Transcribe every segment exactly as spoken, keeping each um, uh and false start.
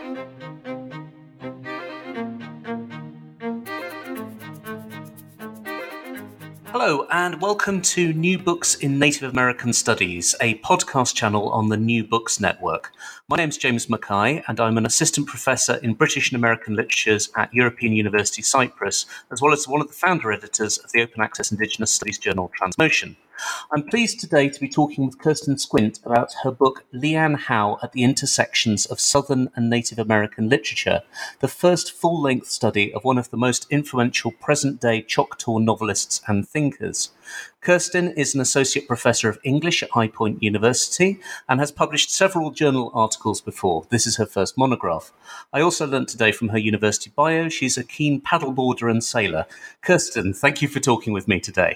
Hello, and welcome to New Books in Native American Studies, a podcast channel on the New Books Network. My name's James Mackay, and I'm an assistant professor in British and American Literatures at European University Cyprus, as well as one of the founder editors of the Open Access Indigenous Studies journal Transmotion. I'm pleased today to be talking with Kirsten Squint about her book Leanne Howe at the Intersections of Southern and Native American Literature, the first full-length study of one of the most influential present-day Choctaw novelists and thinkers. Kirsten is an associate professor of English at High Point University and has published several journal articles before. This is her first monograph. I also learnt today from her university bio she's a keen paddleboarder and sailor. Kirsten, thank you for talking with me today.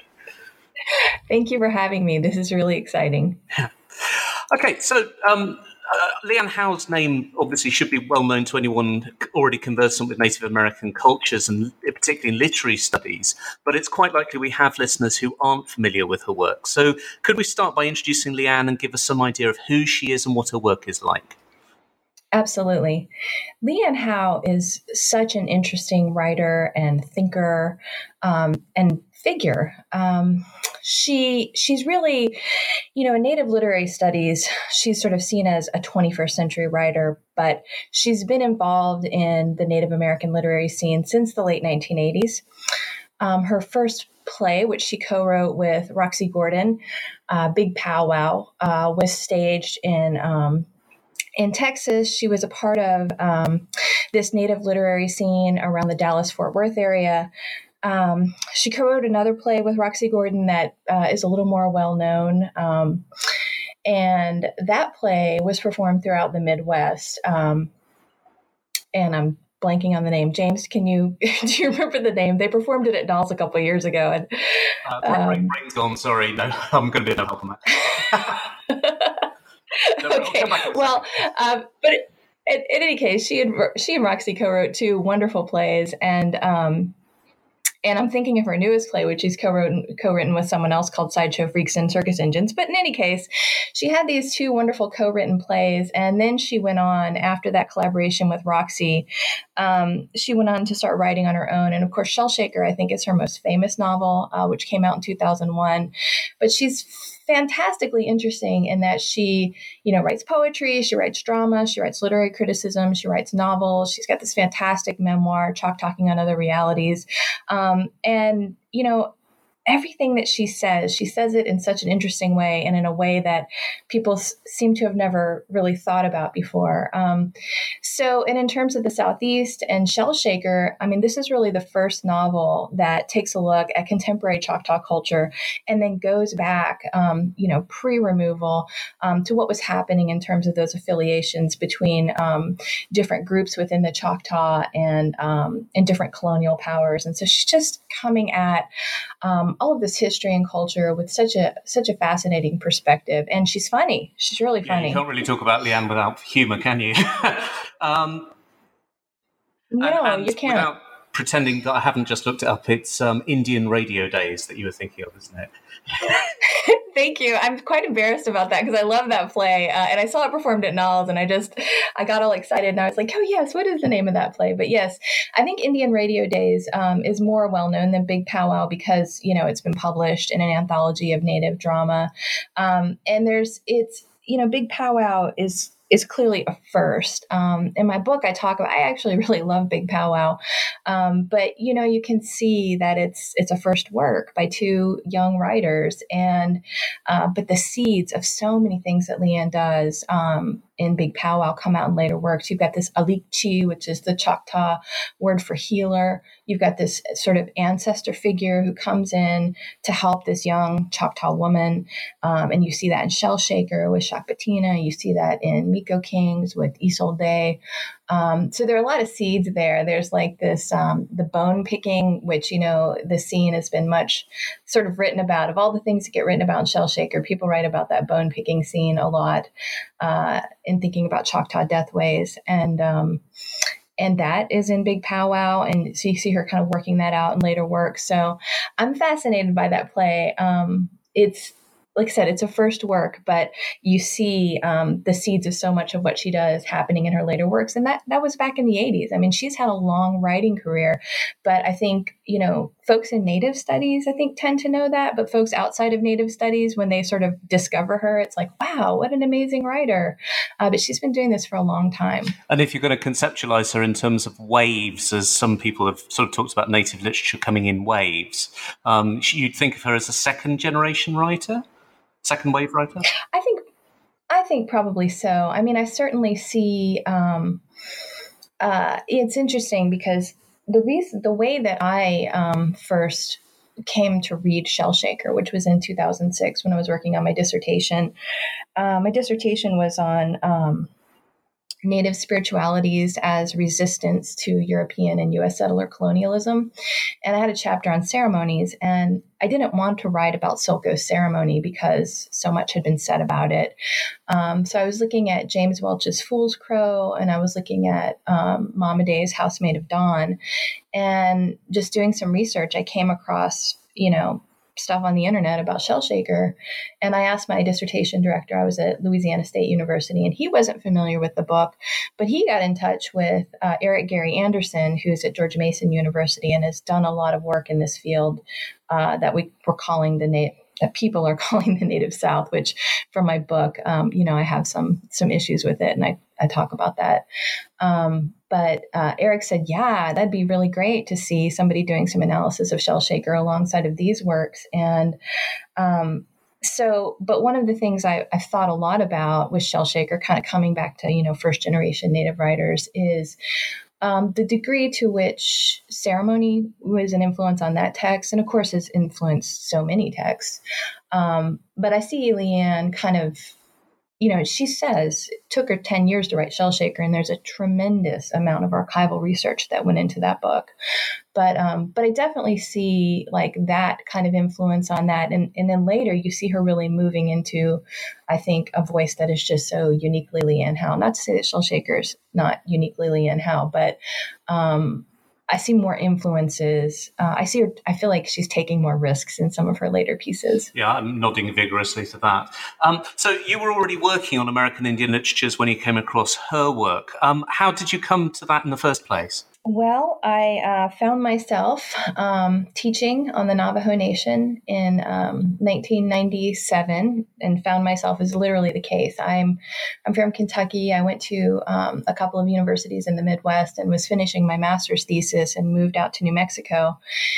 Thank you for having me. This is really exciting. Okay, so um, uh, Leanne Howe's name obviously should be well known to anyone already conversant with Native American cultures and particularly in literary studies, but it's quite likely we have listeners who aren't familiar with her work. So could we start by introducing Leanne and give us some idea of who she is and what her work is like? Absolutely. Leanne Howe is such an interesting writer and thinker um, and figure. Um, she she's really, you know, in Native literary studies, she's sort of seen as a twenty-first century writer, but she's been involved in the Native American literary scene since the late nineteen eighties. Um, her first play, which she co-wrote with Roxy Gordon, uh, Big Pow Wow, uh, was staged in um, In Texas. She was a part of um, this Native literary scene around the Dallas-Fort Worth area. Um, she co-wrote another play with Roxy Gordon that uh, is a little more well-known. Um, and that play was performed throughout the Midwest. Um, and I'm blanking on the name. James, can you, do you remember the name? They performed it at Dolls a couple of years ago. And, uh, um, brain's gone, sorry. No, I'm going to be no help on that. Okay. Well, um, but in, in any case, she and she and Roxy co-wrote two wonderful plays, and um, and I'm thinking of her newest play, which she's co-written co-written with someone else called Sideshow Freaks and Circus Engines. But in any case, she had these two wonderful co-written plays, and then she went on after that collaboration with Roxy. Um, she went on to start writing on her own, and of course, Shell Shaker, I think, is her most famous novel, uh, which came out in two thousand one. But she's fantastically interesting in that she, you know, writes poetry, she writes drama, she writes literary criticism, she writes novels. She's got this fantastic memoir, Chalk Talking on Other Realities. Um, and, you know, everything that she says, she says it in such an interesting way and in a way that people s- seem to have never really thought about before. Um, so, and in terms of the Southeast and Shell Shaker, I mean, this is really the first novel that takes a look at contemporary Choctaw culture and then goes back, um, you know, pre-removal um, to what was happening in terms of those affiliations between um, different groups within the Choctaw and, um, and different colonial powers. And so she's just coming at um, all of this history and culture with such a such a fascinating perspective. And she's funny. She's really funny. Yeah, you can't really talk about Leanne without humour, can you? um, no, and, and you can't. Without pretending that I haven't just looked it up, it's um, Indian Radio Days that you were thinking of, isn't it? Thank you. I'm quite embarrassed about that because I love that play. Uh, and I saw it performed at Knowles and I just, I got all excited and I was like, oh yes, what is the name of that play? But yes, I think Indian Radio Days um, is more well known than Big Pow Wow because, you know, it's been published in an anthology of Native drama. Um, and there's, it's, you know, Big Pow Wow is is clearly a first. Um, in my book, I talk about, I actually really love Big Pow Wow. Um, but, you know, you can see that it's, it's a first work by two young writers. And, uh, but the seeds of so many things that Leanne does, um, in Big Pow Wow come out in later works. You've got this Alikchi, which is the Choctaw word for healer. You've got this sort of ancestor figure who comes in to help this young Choctaw woman. Um, and you see that in Shell Shaker with Shakpatina. You see that in Miko Kings with Isolde. Um, so there are a lot of seeds there. There's like this, um, the bone picking, which, you know, the scene has been much sort of written about. Of all the things that get written about in Shell Shaker, people write about that bone picking scene a lot uh, in thinking about Choctaw deathways. And, um, and that is in Big Pow Wow. And so you see her kind of working that out in later work. So I'm fascinated by that play. Um, it's, like I said, it's a first work, but you see um, the seeds of so much of what she does happening in her later works. And that, that was back in the eighties. I mean, she's had a long writing career, but I think, you know, folks in Native studies, I think, tend to know that. But folks outside of Native studies, when they sort of discover her, it's like, wow, what an amazing writer. Uh, but she's been doing this for a long time. And if you're going to conceptualize her in terms of waves, as some people have sort of talked about Native literature coming in waves, um, you'd think of her as a second generation writer? Second wave writer? I think, I think probably so. I mean, I certainly see. Um, uh, it's interesting because the reason, the way that I um, first came to read Shellshaker, which was in two thousand six when I was working on my dissertation. Uh, my dissertation was on um, Native spiritualities as resistance to European and U S settler colonialism. And I had a chapter on ceremonies, and I didn't want to write about Silko's ceremony because so much had been said about it. Um, so I was looking at James Welch's Fool's Crow, and I was looking at um, Mama Day's Housemaid of Dawn, and just doing some research, I came across, you know, stuff on the internet about Shellshaker. And I asked my dissertation director, I was at Louisiana State University, and he wasn't familiar with the book, but he got in touch with uh, Eric Gary Anderson, who's at George Mason University and has done a lot of work in this field uh, that we were calling the native, that people are calling the Native South, which from my book, um, you know, I have some, some issues with it, and I, I talk about that. Um, but uh, Eric said, yeah, that'd be really great to see somebody doing some analysis of Shellshaker alongside of these works. And um, so, but one of the things I, I've thought a lot about with Shellshaker, kind of coming back to, you know, first generation Native writers, is Um, the degree to which ceremony was an influence on that text, and of course has influenced so many texts. Um, but I see Leanne kind of, you know, she says it took her ten years to write Shellshaker, and there's a tremendous amount of archival research that went into that book. But um, but I definitely see like that kind of influence on that. And, and then later you see her really moving into, I think, a voice that is just so uniquely Leanne Howe. Not to say that Shellshaker is not uniquely Leanne Howe, but um, I see more influences. Uh, I see her, I feel like she's taking more risks in some of her later pieces. Yeah, I'm nodding vigorously to that. Um, so you were already working on American Indian literatures when you came across her work. Um, how did you come to that in the first place? Well, I uh, found myself um, teaching on the Navajo Nation in um, nineteen ninety-seven, and found myself as literally the case. I'm I'm from Kentucky. I went to um, a couple of universities in the Midwest and was finishing my master's thesis, and moved out to New Mexico.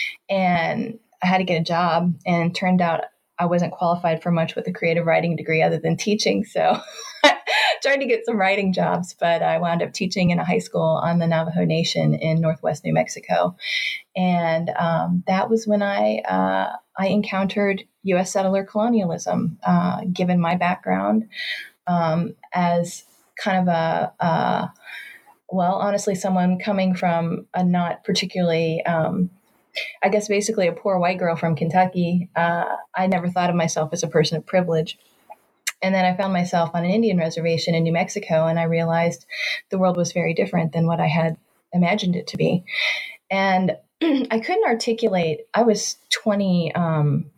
And I had to get a job, and turned out I wasn't qualified for much with a creative writing degree other than teaching. So tried to get some writing jobs, but I wound up teaching in a high school on the Navajo Nation in Northwest New Mexico. And um, that was when I uh, I encountered U S settler colonialism, uh, given my background um, as kind of a, a, well, honestly, someone coming from a not particularly um, I guess basically a poor white girl from Kentucky. Uh, I never thought of myself as a person of privilege. And then I found myself on an Indian reservation in New Mexico, and I realized the world was very different than what I had imagined it to be. And I couldn't articulate, I was twenty, um,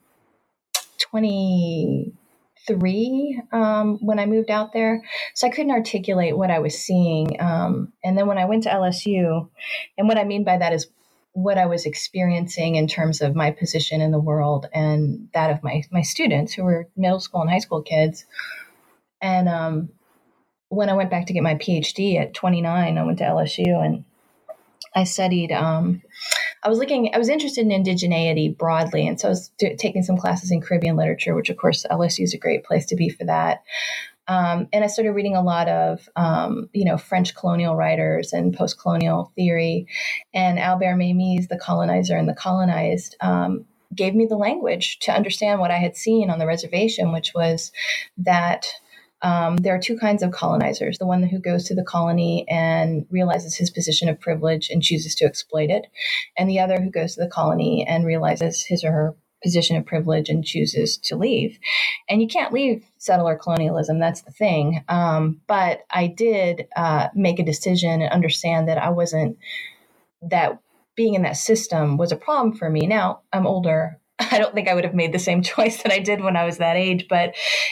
twenty-three um, when I moved out there. So I couldn't articulate what I was seeing. Um, and then when I went to L S U, and what I mean by that is what I was experiencing in terms of my position in the world and that of my, my students who were middle school and high school kids. And um, when I went back to get my PhD at twenty-nine, I went to L S U, and I studied, um, I was looking, I was interested in indigeneity broadly. And so I was do, taking some classes in Caribbean literature, which of course L S U is a great place to be for that. Um, and I started reading a lot of, um, you know, French colonial writers and post-colonial theory. And Albert Memmi's The Colonizer and the Colonized um, gave me the language to understand what I had seen on the reservation, which was that um, there are two kinds of colonizers. The one who goes to the colony and realizes his position of privilege and chooses to exploit it. And the other who goes to the colony and realizes his or her position of privilege and chooses to leave. And you can't leave settler colonialism. That's the thing. Um, but I did uh, make a decision and understand that I wasn't, that being in that system was a problem for me. Now I'm older I don't think I would have made the same choice that I did when I was that age, but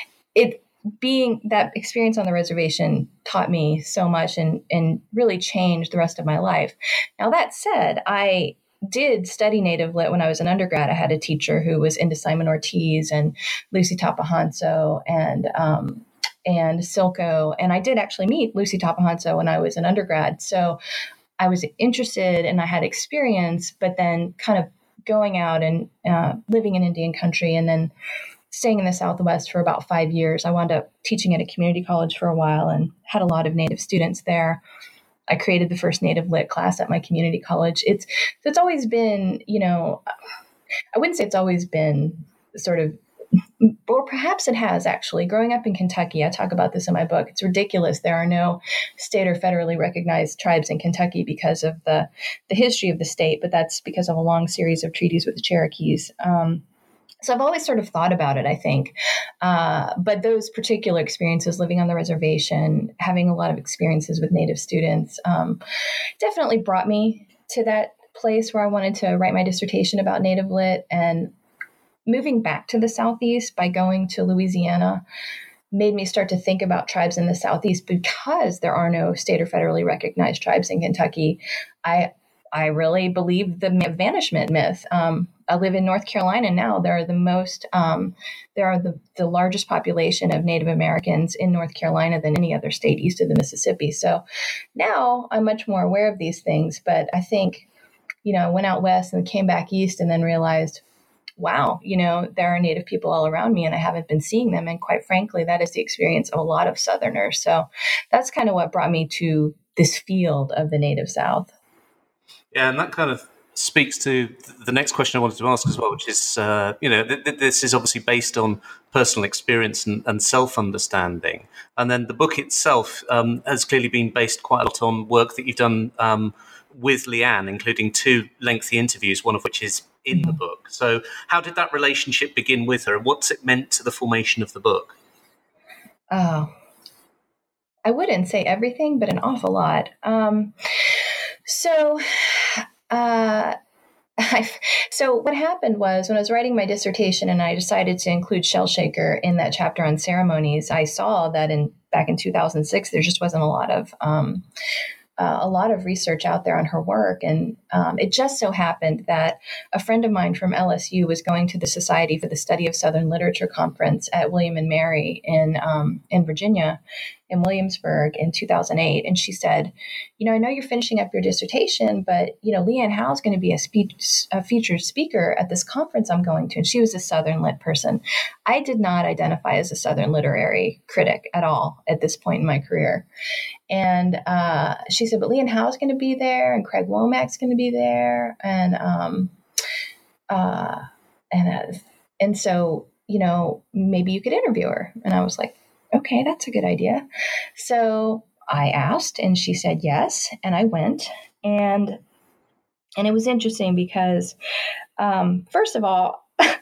it being that experience on the reservation taught me so much and, and really changed the rest of my life. Now, that said, I did study Native Lit when I was an undergrad. I had a teacher who was into Simon Ortiz and Lucy Tapahanso and um, and Silko. And I did actually meet Lucy Tapahanso when I was an undergrad. So I was interested and I had experience, but then kind of going out and uh, living in Indian country and then staying in the Southwest for about five years. I wound up teaching at a community college for a while and had a lot of Native students there. I created the first Native Lit class at my community college. It's so it's always been, you know, I wouldn't say it's always been sort of, or perhaps it has actually. Growing up in Kentucky, I talk about this in my book. It's ridiculous. There are no state or federally recognized tribes in Kentucky because of the the history of the state, but that's because of a long series of treaties with the Cherokees. Um, So I've always sort of thought about it, I think. Uh, but those particular experiences, living on the reservation, having a lot of experiences with Native students, um, definitely brought me to that place where I wanted to write my dissertation about Native Lit. And moving back to the Southeast by going to Louisiana made me start to think about tribes in the Southeast because there are no state or federally recognized tribes in Kentucky. I I really believe the vanishment myth. Um, I live in North Carolina now. There are the most, um, there are the, the largest population of Native Americans in North Carolina than any other state east of the Mississippi. So now I'm much more aware of these things. But I think, you know, I went out west and came back east and then realized, wow, you know, there are Native people all around me and I haven't been seeing them. And quite frankly, that is the experience of a lot of Southerners. So that's kind of what brought me to this field of the Native South. Yeah, and that kind of speaks to the next question I wanted to ask as well, which is, uh, you know, th- th- this is obviously based on personal experience and, and self-understanding. And then the book itself um, has clearly been based quite a lot on work that you've done um, with Leanne, including two lengthy interviews, one of which is in the book. So how did that relationship begin with her, and what's it meant to the formation of the book? Oh, I wouldn't say everything, but an awful lot. Um, so... Uh, I, so what happened was when I was writing my dissertation and I decided to include Shellshaker in that chapter on ceremonies, I saw that in back in two thousand six, there just wasn't a lot of um, uh, a lot of research out there on her work. And um, it just so happened that a friend of mine from L S U was going to the Society for the Study of Southern Literature conference at William and Mary in um, in Virginia, in Williamsburg in two thousand eight. And she said, you know, I know you're finishing up your dissertation, but, you know, Leanne Howe is going to be a, speech, a featured speaker at this conference I'm going to. And she was a Southern lit person. I did not identify as a Southern literary critic at all at this point in my career. And uh, she said, but Leanne Howe is going to be there and Craig Womack's going to be there. And, um, uh, and, uh, and so, you know, maybe you could interview her. And I was like, okay, that's a good idea. So I asked and she said yes. And I went and, and it was interesting because, um, first of all,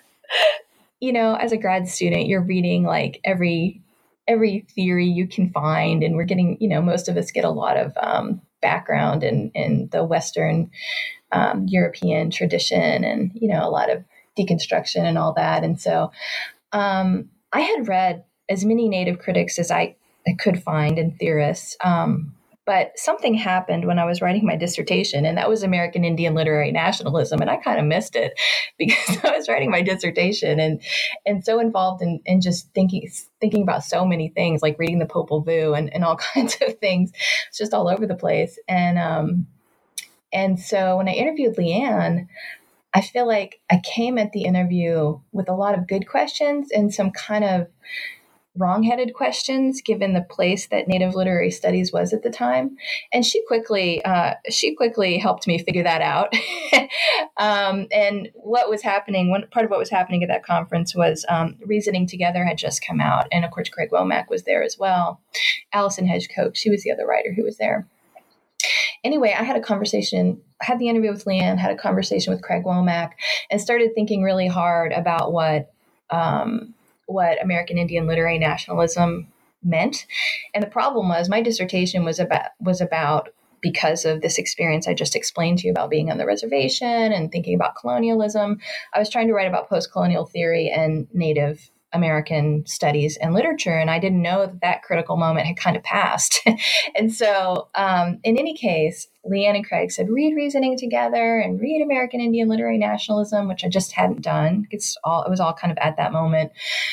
you know, as a grad student, you're reading like every, every theory you can find. And we're getting, you know, most of us get a lot of, um, background in, in the Western, um, European tradition and, you know, a lot of deconstruction and all that. And so, um, I had read as many Native critics as I, I could find and theorists. Um, but something happened when I was writing my dissertation, and that was American Indian literary nationalism. And I kind of missed it because I was writing my dissertation and and so involved in, in just thinking thinking about so many things, like reading the Popol Vuh and, and all kinds of things. It's just all over the place. And um, and so when I interviewed Leanne, I feel like I came at the interview with a lot of good questions and some kind of wrong-headed questions, given the place that Native literary studies was at the time. And she quickly, uh, she quickly helped me figure that out. um, and what was happening, one part of what was happening at that conference was um, Reasoning Together had just come out. And of course, Craig Womack was there as well. Allison Hedge-Koch, she was the other writer who was there. Anyway, I had a conversation, I had the interview with Leanne, had a conversation with Craig Womack, and started thinking really hard about what, um, what American Indian literary nationalism meant. And the problem was my dissertation was about was about because of this experience I just explained to you about being on the reservation and thinking about colonialism. I was trying to write about post-colonial theory and Native American studies and literature, and I didn't know that that critical moment had kind of passed. And so, um, in any case, Leanne and Craig said, read Reasoning Together and read American Indian Literary Nationalism, which I just hadn't done. It's all, it was all kind of at that moment.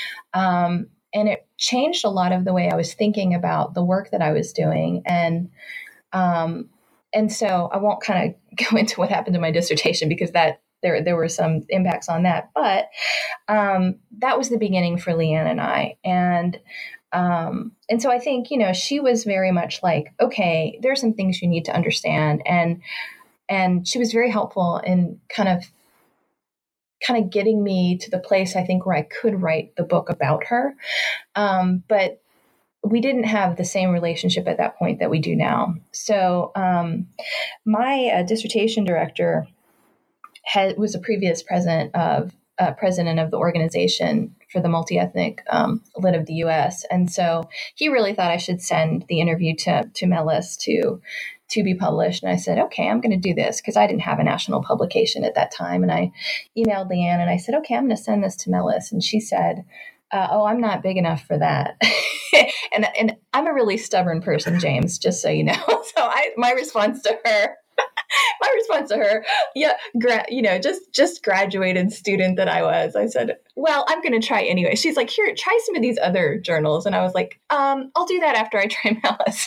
Um, and it changed a lot of the way I was thinking about the work that I was doing. And, um, and so I won't kind of go into what happened to my dissertation because that there, there were some impacts on that, but, um, that was the beginning for Leanne and I. And, um, and so I think, you know, she was very much like, okay, there are some things you need to understand. And, and she was very helpful in kind of, kind of getting me to the place, I think, where I could write the book about her. Um, but we didn't have the same relationship at that point that we do now. So, um, my uh, dissertation director had, was a previous president of uh, president of the Organization for the Multi-Ethnic um, Lit of the U S. And so he really thought I should send the interview to, to Melis to, to be published. And I said, okay, I'm going to do this because I didn't have a national publication at that time. And I emailed Leanne and I said, okay, I'm going to send this to Melis. And she said, uh, oh, I'm not big enough for that. and, and I'm a really stubborn person, James, just so you know. So I, my response to her, My response to her, yeah, gra- you know, just just graduated student that I was, I said, well, I'm going to try anyway. She's like, here, try some of these other journals. And I was like, um, I'll do that after I try Melis.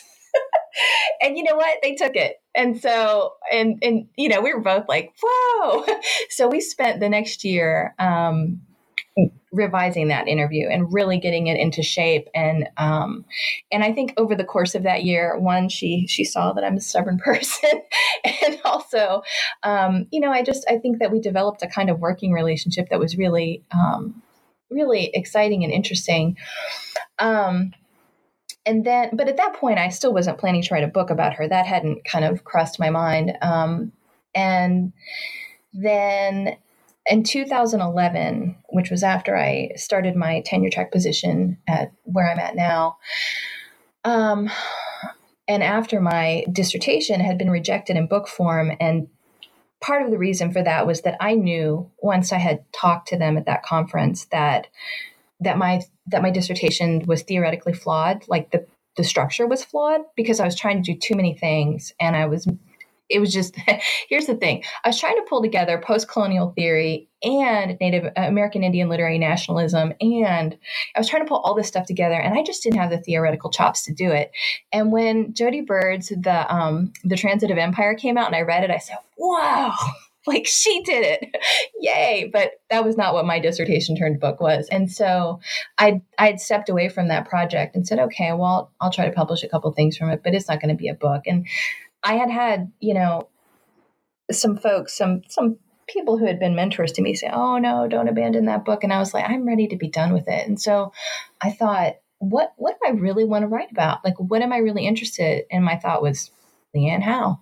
And you know what? They took it. And so, and, and, you know, we were both like, whoa. So we spent the next year, um, revising that interview and really getting it into shape. And, um, and I think over the course of that year, one, she, she saw that I'm a stubborn person. And also, um, you know, I just, I think that we developed a kind of working relationship that was really, um, really exciting and interesting. Um, and then, but at that point, I still wasn't planning to write a book about her. That hadn't kind of crossed my mind. Um, and then in two thousand eleven, which was after I started my tenure track position at where I'm at now, um, and after my dissertation had been rejected in book form, and part of the reason for that was that I knew once I had talked to them at that conference that that my that my dissertation was theoretically flawed, like the the structure was flawed because I was trying to do too many things, and I was. It was just, here's the thing. I was trying to pull together post-colonial theory and Native American Indian literary nationalism. And I was trying to pull all this stuff together, and I just didn't have the theoretical chops to do it. And when Jody Bird's The um, The Transitive Empire came out and I read it, I said, wow, like she did it. Yay. But that was not what my dissertation turned book was. And so I I'd stepped away from that project and said, okay, well, I'll try to publish a couple things from it, but it's not going to be a book. And I had had, you know, some folks, some some people who had been mentors to me say, oh, no, don't abandon that book. And I was like, I'm ready to be done with it. And so I thought, what what do I really want to write about? Like, what am I really interested in? And my thought was Leanne Howe.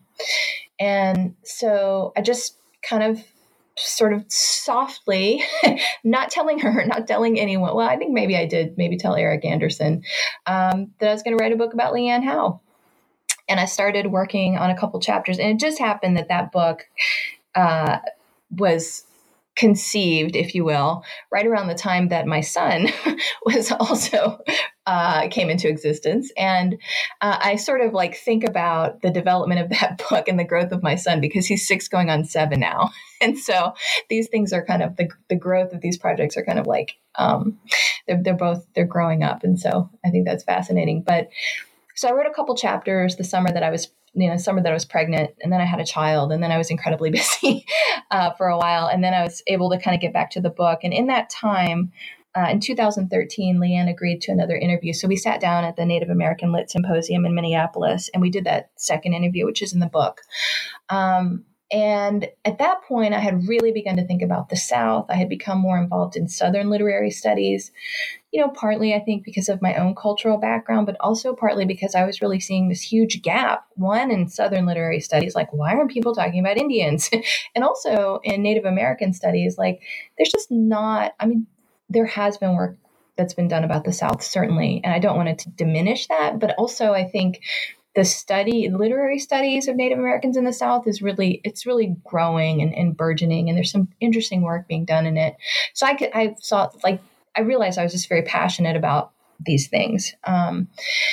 And so I just kind of sort of softly, not telling her, not telling anyone. Well, I think maybe I did maybe tell Eric Anderson um, that I was going to write a book about Leanne Howe. And I started working on a couple chapters, and it just happened that that book uh, was conceived, if you will, right around the time that my son was also uh, came into existence. And uh, I sort of like think about the development of that book and the growth of my son because he's six going on seven now. And so these things are kind of the, the growth of these projects are kind of like um, they're, they're both they're growing up. And so I think that's fascinating. But so I wrote a couple chapters the summer that I was, you know, summer that I was pregnant, and then I had a child, and then I was incredibly busy uh, for a while, and then I was able to kind of get back to the book. And in that time, uh, in two thousand thirteen, Leanne agreed to another interview. So we sat down at the Native American Lit Symposium in Minneapolis, and we did that second interview, which is in the book. Um, And at that point, I had really begun to think about the South. I had become more involved in Southern literary studies, you know, partly, I think, because of my own cultural background, but also partly because I was really seeing this huge gap, one in Southern literary studies, like, why aren't people talking about Indians? And also in Native American studies, like, there's just not, I mean, there has been work that's been done about the South, certainly, and I don't want to diminish that, but also I think the study, literary studies of Native Americans in the South is really, it's really growing and, and burgeoning, and there's some interesting work being done in it. So I could, I saw, like, I realized I was just very passionate about these things. Um,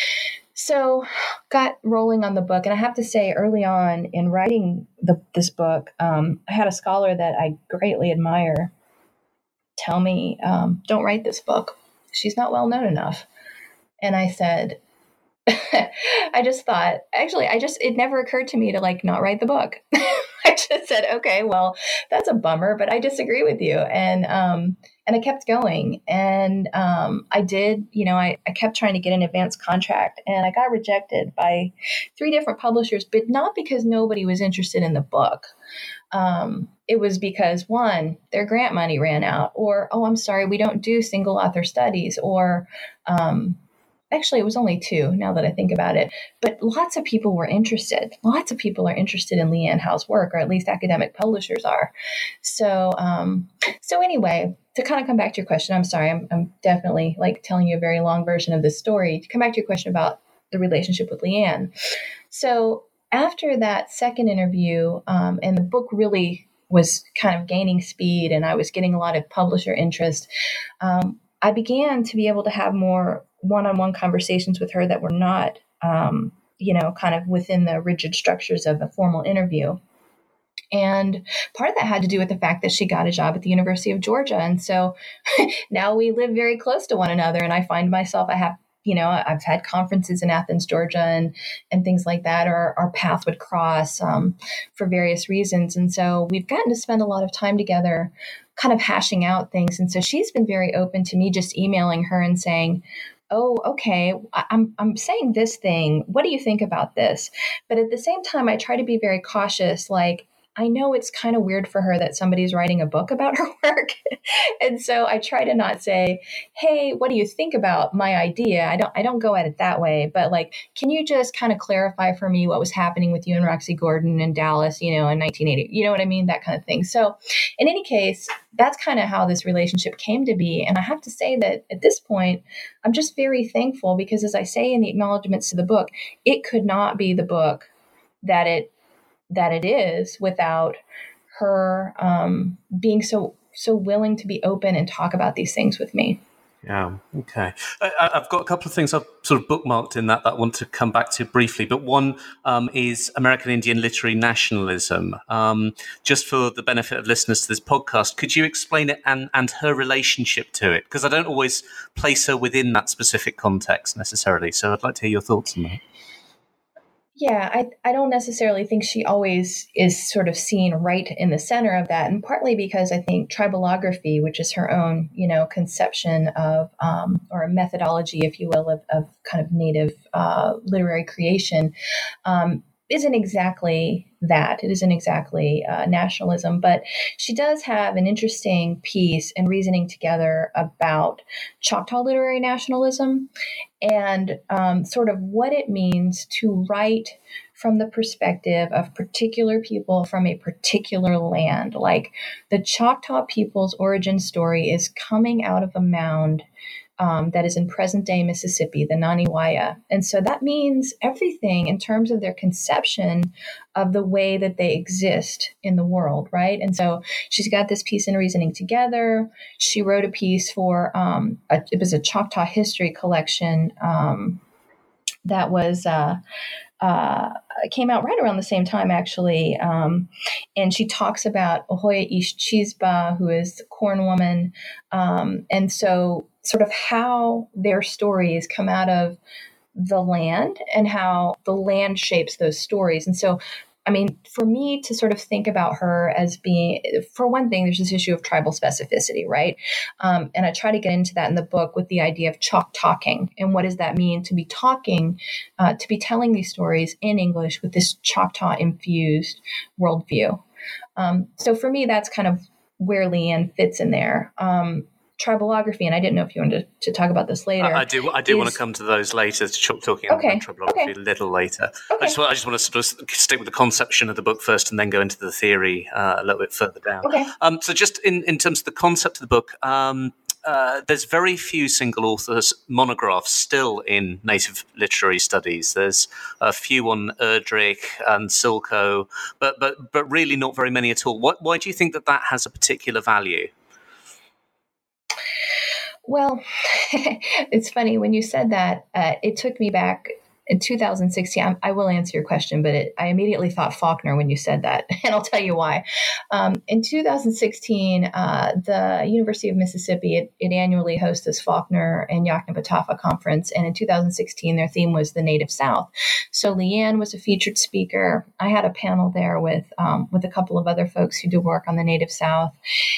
so got rolling on the book. And I have to say, early on in writing the, this book, um, I had a scholar that I greatly admire tell me, um, don't write this book. She's not well known enough. And I said, I just thought, actually, I just, it never occurred to me to like not write the book. I just said, okay, well, that's a bummer, but I disagree with you. And, um, and I kept going. And, um, I did, you know, I, I kept trying to get an advance contract, and I got rejected by three different publishers, but not because nobody was interested in the book. Um, it was because, one, their grant money ran out, or, oh, I'm sorry, we don't do single author studies, or, um, actually, it was only two now that I think about it, but lots of people were interested. Lots of people are interested in Leigh Ann Howe's work, or at least academic publishers are. So, um, so anyway, to kind of come back to your question, I'm sorry, I'm, I'm definitely like telling you a very long version of this story. To come back to your question about the relationship with Leigh Ann. So after that second interview, um, and the book really was kind of gaining speed, and I was getting a lot of publisher interest, um, I began to be able to have more one-on-one conversations with her that were not, um, you know, kind of within the rigid structures of a formal interview. And part of that had to do with the fact that she got a job at the University of Georgia. And so now we live very close to one another. And I find myself, I have, you know, I've had conferences in Athens, Georgia, and, and things like that, or our path would cross um, for various reasons. And so we've gotten to spend a lot of time together kind of hashing out things. And so she's been very open to me just emailing her and saying, oh, okay, I'm I'm saying this thing. What do you think about this? But at the same time, I try to be very cautious. Like, I know it's kind of weird for her that somebody's writing a book about her work. And so I try to not say, hey, what do you think about my idea? I don't I don't go at it that way. But like, can you just kind of clarify for me what was happening with you and Roxy Gordon in Dallas, you know, in nineteen eighty? You know what I mean? That kind of thing. So in any case, that's kind of how this relationship came to be. And I have to say that at this point, I'm just very thankful, because as I say in the acknowledgments to the book, it could not be the book that it that it is without her um, being so so willing to be open and talk about these things with me. Yeah, okay. I, I've got a couple of things I've sort of bookmarked in that that I want to come back to briefly, but one um, is American Indian literary nationalism. Um, just for the benefit of listeners to this podcast, could you explain it and, and her relationship to it? Because I don't always place her within that specific context necessarily, so I'd like to hear your thoughts on that. Yeah, I, I don't necessarily think she always is sort of seen right in the center of that. And partly because I think tribalography, which is her own, you know, conception of, um, or a methodology, if you will, of, of kind of Native uh, literary creation, um, isn't exactly that. It isn't exactly uh, nationalism, but she does have an interesting piece and reasoning together about Choctaw literary nationalism and um, sort of what it means to write from the perspective of particular people from a particular land. Like the Choctaw people's origin story is coming out of a mound Um, that is in present-day Mississippi, the Naniwaya. And so that means everything in terms of their conception of the way that they exist in the world, right? And so she's got this piece in Reasoning Together. She wrote a piece for, um, a, it was a Choctaw history collection um, that was... Uh, Uh, came out right around the same time, actually. Um, and she talks about Ohoya Ish Chisba, who is the corn woman. Um, and so sort of how their stories come out of the land and how the land shapes those stories. And so, I mean, for me to sort of think about her as being, for one thing, there's this issue of tribal specificity, right? Um, and I try to get into that in the book with the idea of chalk talking. And what does that mean to be talking, uh, to be telling these stories in English with this Choctaw infused worldview? Um, so for me, that's kind of where Leigh Ann fits in there. Um, tribalography, and I didn't know if you wanted to, to talk about this later. I, I do. I do is, want to come to those later. To talking okay, about tribalography okay. a little later. Okay. I just want. I just want to sort of stick with the conception of the book first, and then go into the theory uh, a little bit further down. Okay. Um, so, just in, in terms of the concept of the book, um, uh, there's very few single authors monographs still in native literary studies. There's a few on Erdrich and Silko, but but but really not very many at all. What, why do you think that that has a particular value? Well, it's funny when you said that. Uh, it took me back. In two thousand sixteen, I will answer your question, but it, I immediately thought Faulkner when you said that, and I'll tell you why. Um, in two thousand sixteen, uh, the University of Mississippi, it, it annually hosts this Faulkner and Yoknapatawpha conference, and in two thousand sixteen, their theme was the Native South. So Leanne was a featured speaker. I had a panel there with um, with a couple of other folks who do work on the Native South,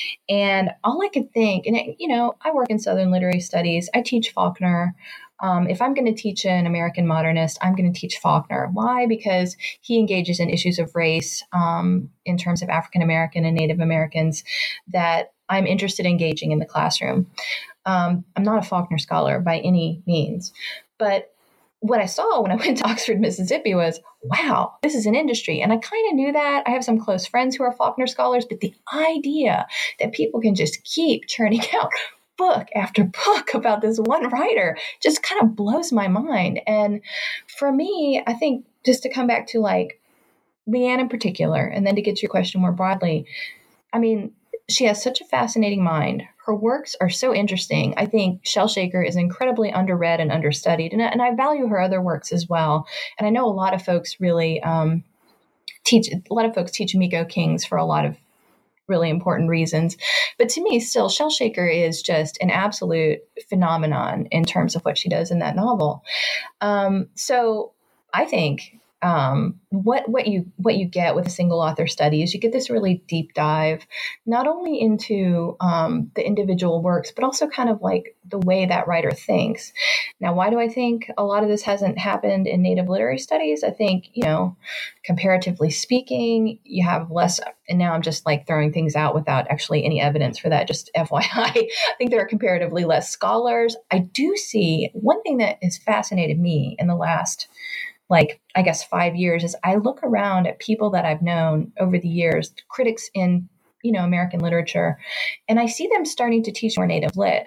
and all I could think, and it, you know, I work in Southern Literary Studies. I teach Faulkner. Um, if I'm going to teach an American modernist, I'm going to teach Faulkner. Why? Because he engages in issues of race um, in terms of African American and Native Americans that I'm interested in engaging in the classroom. Um, I'm not a Faulkner scholar by any means, but what I saw when I went to Oxford, Mississippi was, wow, this is an industry. And I kind of knew that. I have some close friends who are Faulkner scholars, but the idea that people can just keep churning out book after book about this one writer just kind of blows my mind. And for me, I think just to come back to like Leanne in particular, and then to get to your question more broadly, I mean, she has such a fascinating mind. Her works are so interesting. I think Shellshaker is incredibly underread and understudied, and, and I value her other works as well. And I know a lot of folks really um, teach, a lot of folks teach Miko Kings for a lot of really important reasons. But to me, still, Shellshaker is just an absolute phenomenon in terms of what she does in that novel. Um, so I think um, what what you what you get with a single author study is you get this really deep dive, not only into um, the individual works, but also kind of like the way that writer thinks. Now, why do I think a lot of this hasn't happened in Native literary studies? I think, you know, comparatively speaking, you have less, and now I'm just like throwing things out without actually any evidence for that, just F Y I. I think there are comparatively less scholars. I do see one thing that has fascinated me in the last, like, I guess five years is I look around at people that I've known over the years, critics in, you know, American literature, and I see them starting to teach more Native lit.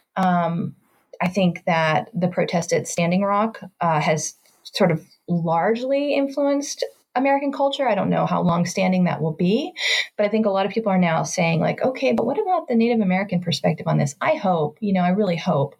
Um, I think that the protest at Standing Rock uh, has sort of largely influenced American culture. I don't know how long-standing that will be, but I think a lot of people are now saying like, okay, but what about the Native American perspective on this? I hope, you know, I really hope.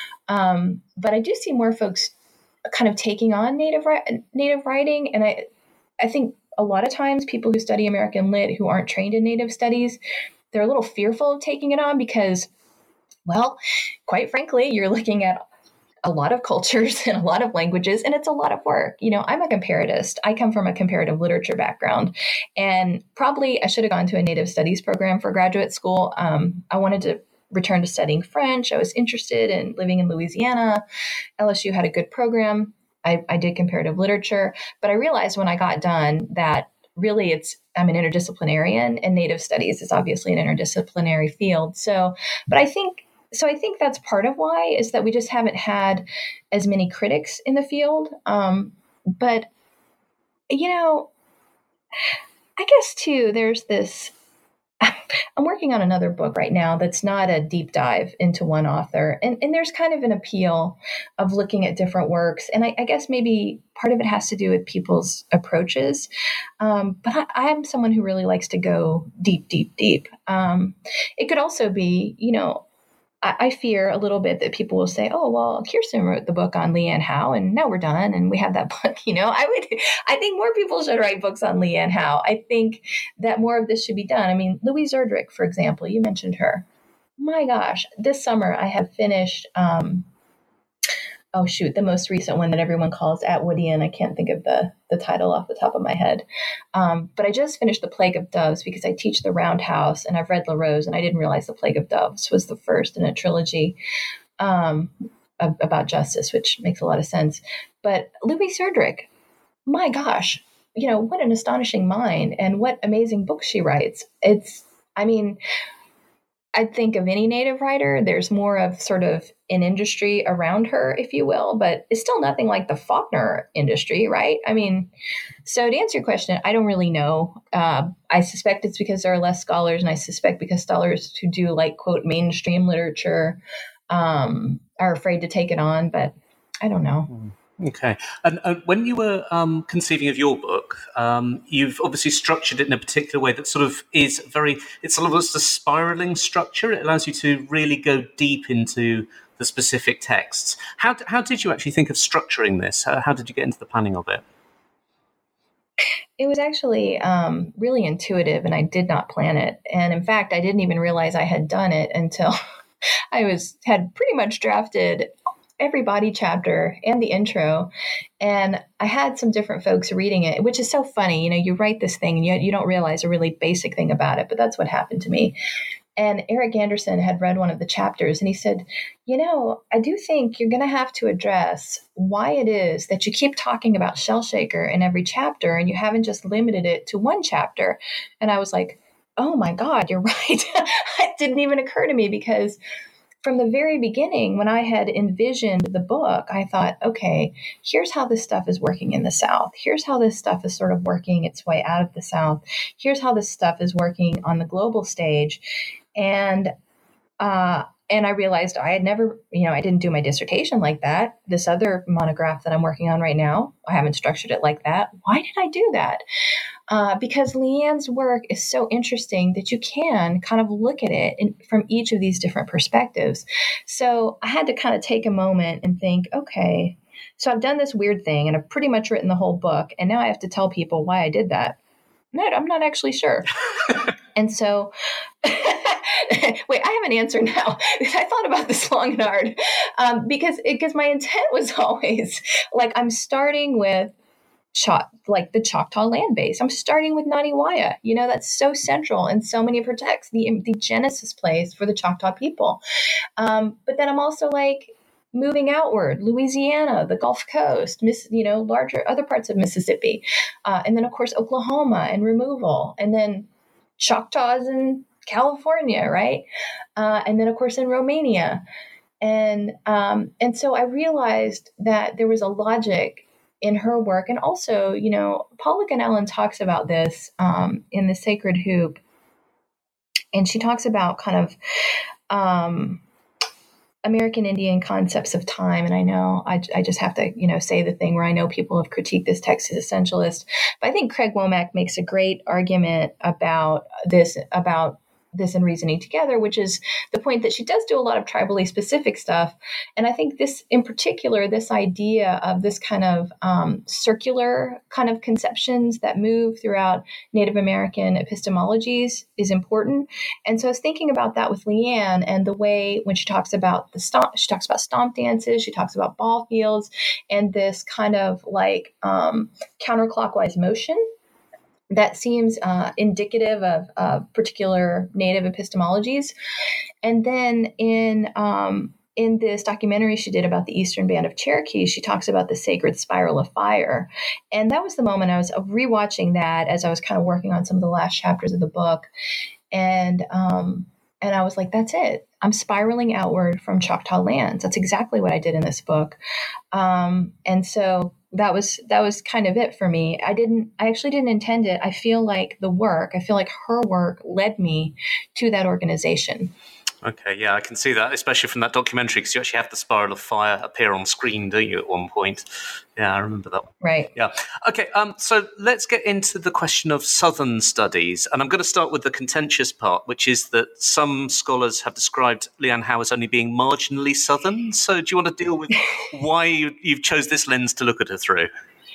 Um, but I do see more folks kind of taking on native native writing, and I, I think a lot of times people who study American lit who aren't trained in Native studies, they're a little fearful of taking it on because, well, quite frankly, you're looking at a lot of cultures and a lot of languages, and it's a lot of work. You know, I'm a comparatist. I come from a comparative literature background, and probably I should have gone to a Native studies program for graduate school. Um, I wanted to return to studying French. I was interested in living in Louisiana. L S U had a good program. I, I did comparative literature, but I realized when I got done that really it's, I'm an interdisciplinarian, and Native studies is obviously an interdisciplinary field. So, but I think, so I think that's part of why is that we just haven't had as many critics in the field. Um, but, you know, I guess too, there's this, I'm working on another book right now that's not a deep dive into one author. And, and there's kind of an appeal of looking at different works. And I, I guess maybe part of it has to do with people's approaches. Um, but I, I'm someone who really likes to go deep, deep, deep. Um, it could also be, you know, I fear a little bit that people will say, oh, well, Kirsten wrote the book on Leanne Howe, and now we're done, and we have that book. You know, I would, I think more people should write books on Leanne Howe. I think that more of this should be done. I mean, Louise Erdrich, for example, you mentioned her. My gosh, this summer I have finished, um, oh, shoot, the most recent one that everyone calls Atwoodian. I can't think of the, the title off the top of my head. Um, but I just finished The Plague of Doves because I teach the Roundhouse, and I've read La Rose, and I didn't realize The Plague of Doves was the first in a trilogy um, about justice, which makes a lot of sense. But Louise Erdrich, my gosh, you know, what an astonishing mind and what amazing books she writes. It's, I mean, I think of any Native writer, there's more of sort of an industry around her, if you will, but it's still nothing like the Faulkner industry, right? I mean, so to answer your question, I don't really know. Uh, I suspect it's because there are less scholars, and I suspect because scholars who do like, quote, mainstream literature um, are afraid to take it on, but I don't know. Mm. Okay. And uh, when you were um, conceiving of your book, um, you've obviously structured it in a particular way that sort of is very, it's almost a spiraling structure. It allows you to really go deep into the specific texts. How, how did you actually think of structuring this? How, how did you get into the planning of it? It was actually um, really intuitive, and I did not plan it. And in fact, I didn't even realize I had done it until I was had pretty much drafted every body chapter and the intro. And I had some different folks reading it, which is so funny. You know, you write this thing and you, you don't realize a really basic thing about it, but that's what happened to me. And Eric Anderson had read one of the chapters, and he said, you know, I do think you're going to have to address why it is that you keep talking about Shellshaker in every chapter and you haven't just limited it to one chapter. And I was like, oh my God, you're right. It didn't even occur to me, because from the very beginning, when I had envisioned the book, I thought, okay, here's how this stuff is working in the South. Here's how this stuff is sort of working its way out of the South. Here's how this stuff is working on the global stage. And uh, and I realized I had never, you know, I didn't do my dissertation like that. This other monograph that I'm working on right now, I haven't structured it like that. Why did I do that? Uh, because Leanne's work is so interesting that you can kind of look at it in, from each of these different perspectives. So I had to kind of take a moment and think, okay, so I've done this weird thing and I've pretty much written the whole book, and now I have to tell people why I did that. No, I'm not actually sure. And so, wait, I have an answer now. I thought about this long and hard um, because because my intent was always like, I'm starting with Ch- like the Choctaw land base. I'm starting with Naniwaya. You know, that's so central in so many of her texts, the, the genesis place for the Choctaw people. Um, but then I'm also like moving outward, Louisiana, the Gulf Coast, miss, you know, larger other parts of Mississippi. Uh, and then, of course, Oklahoma and removal. And then Choctaws in California, right? Uh, and then, of course, in Romania. And um, and so I realized that there was a logic in her work. And also, you know, Paula Ganellan talks about this um, in The Sacred Hoop. And she talks about kind of um, American Indian concepts of time. And I know I, I just have to, you know, say the thing where I know people have critiqued this text as essentialist. But I think Craig Womack makes a great argument about this, about this in Reasoning Together, which is the point that she does do a lot of tribally specific stuff. And I think this in particular, this idea of this kind of um, circular kind of conceptions that move throughout Native American epistemologies is important. And so I was thinking about that with Leanne, and the way when she talks about the stomp, she talks about stomp dances, she talks about ball fields, and this kind of like um, counterclockwise motion that seems uh, indicative of uh, particular Native epistemologies. And then in um, in this documentary she did about the Eastern Band of Cherokee, she talks about the sacred spiral of fire. And that was the moment I was rewatching that as I was kind of working on some of the last chapters of the book. And um, and I was like, that's it. I'm spiraling outward from Choctaw lands. That's exactly what I did in this book. Um, and so that was that was kind of it for me. I didn't I actually didn't intend it. I feel like the work, I feel like her work led me to that organization. Okay, yeah, I can see that, especially from that documentary, because you actually have the spiral of fire appear on screen, don't you, at one point? Yeah, I remember that one. Right. Yeah. Okay, um, so let's get into the question of Southern studies. And I'm going to start with the contentious part, which is that some scholars have described Leanne Howe as only being marginally Southern. So do you want to deal with why you, you've chose this lens to look at her through?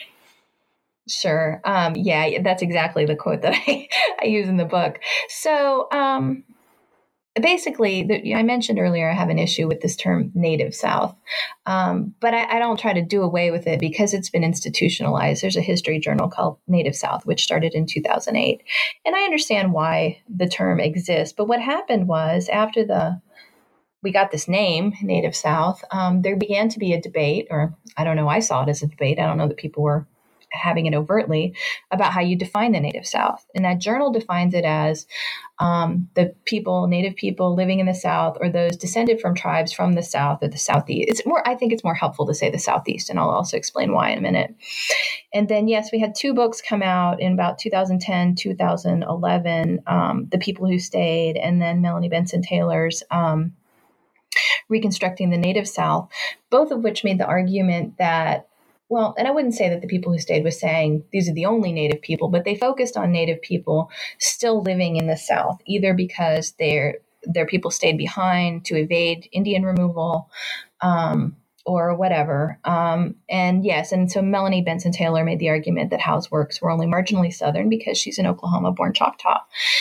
Sure. Um, yeah, that's exactly the quote that I, I use in the book. So... Um, Basically, the, I mentioned earlier, I have an issue with this term Native South, um, but I, I don't try to do away with it because it's been institutionalized. There's a history journal called Native South, which started in two thousand eight. And I understand why the term exists. But what happened was after the we got this name, Native South, um, there began to be a debate, or I don't know, I saw it as a debate. I don't know that people were having it overtly, about how you define the Native South. And that journal defines it as um, the people, Native people living in the South, or those descended from tribes from the South or the Southeast. It's more, I think it's more helpful to say the Southeast, and I'll also explain why in a minute. And then, yes, we had two books come out in about two thousand ten, two thousand eleven, um, The People Who Stayed, and then Melanie Benson Taylor's um, Reconstructing the Native South, both of which made the argument that, well, and I wouldn't say that The People Who Stayed was saying these are the only Native people, but they focused on Native people still living in the South, either because their their people stayed behind to evade Indian removal, um, or whatever. Um, and yes, and so Melanie Benson Taylor made the argument that Howe's works were only marginally Southern because she's an Oklahoma-born Choctaw.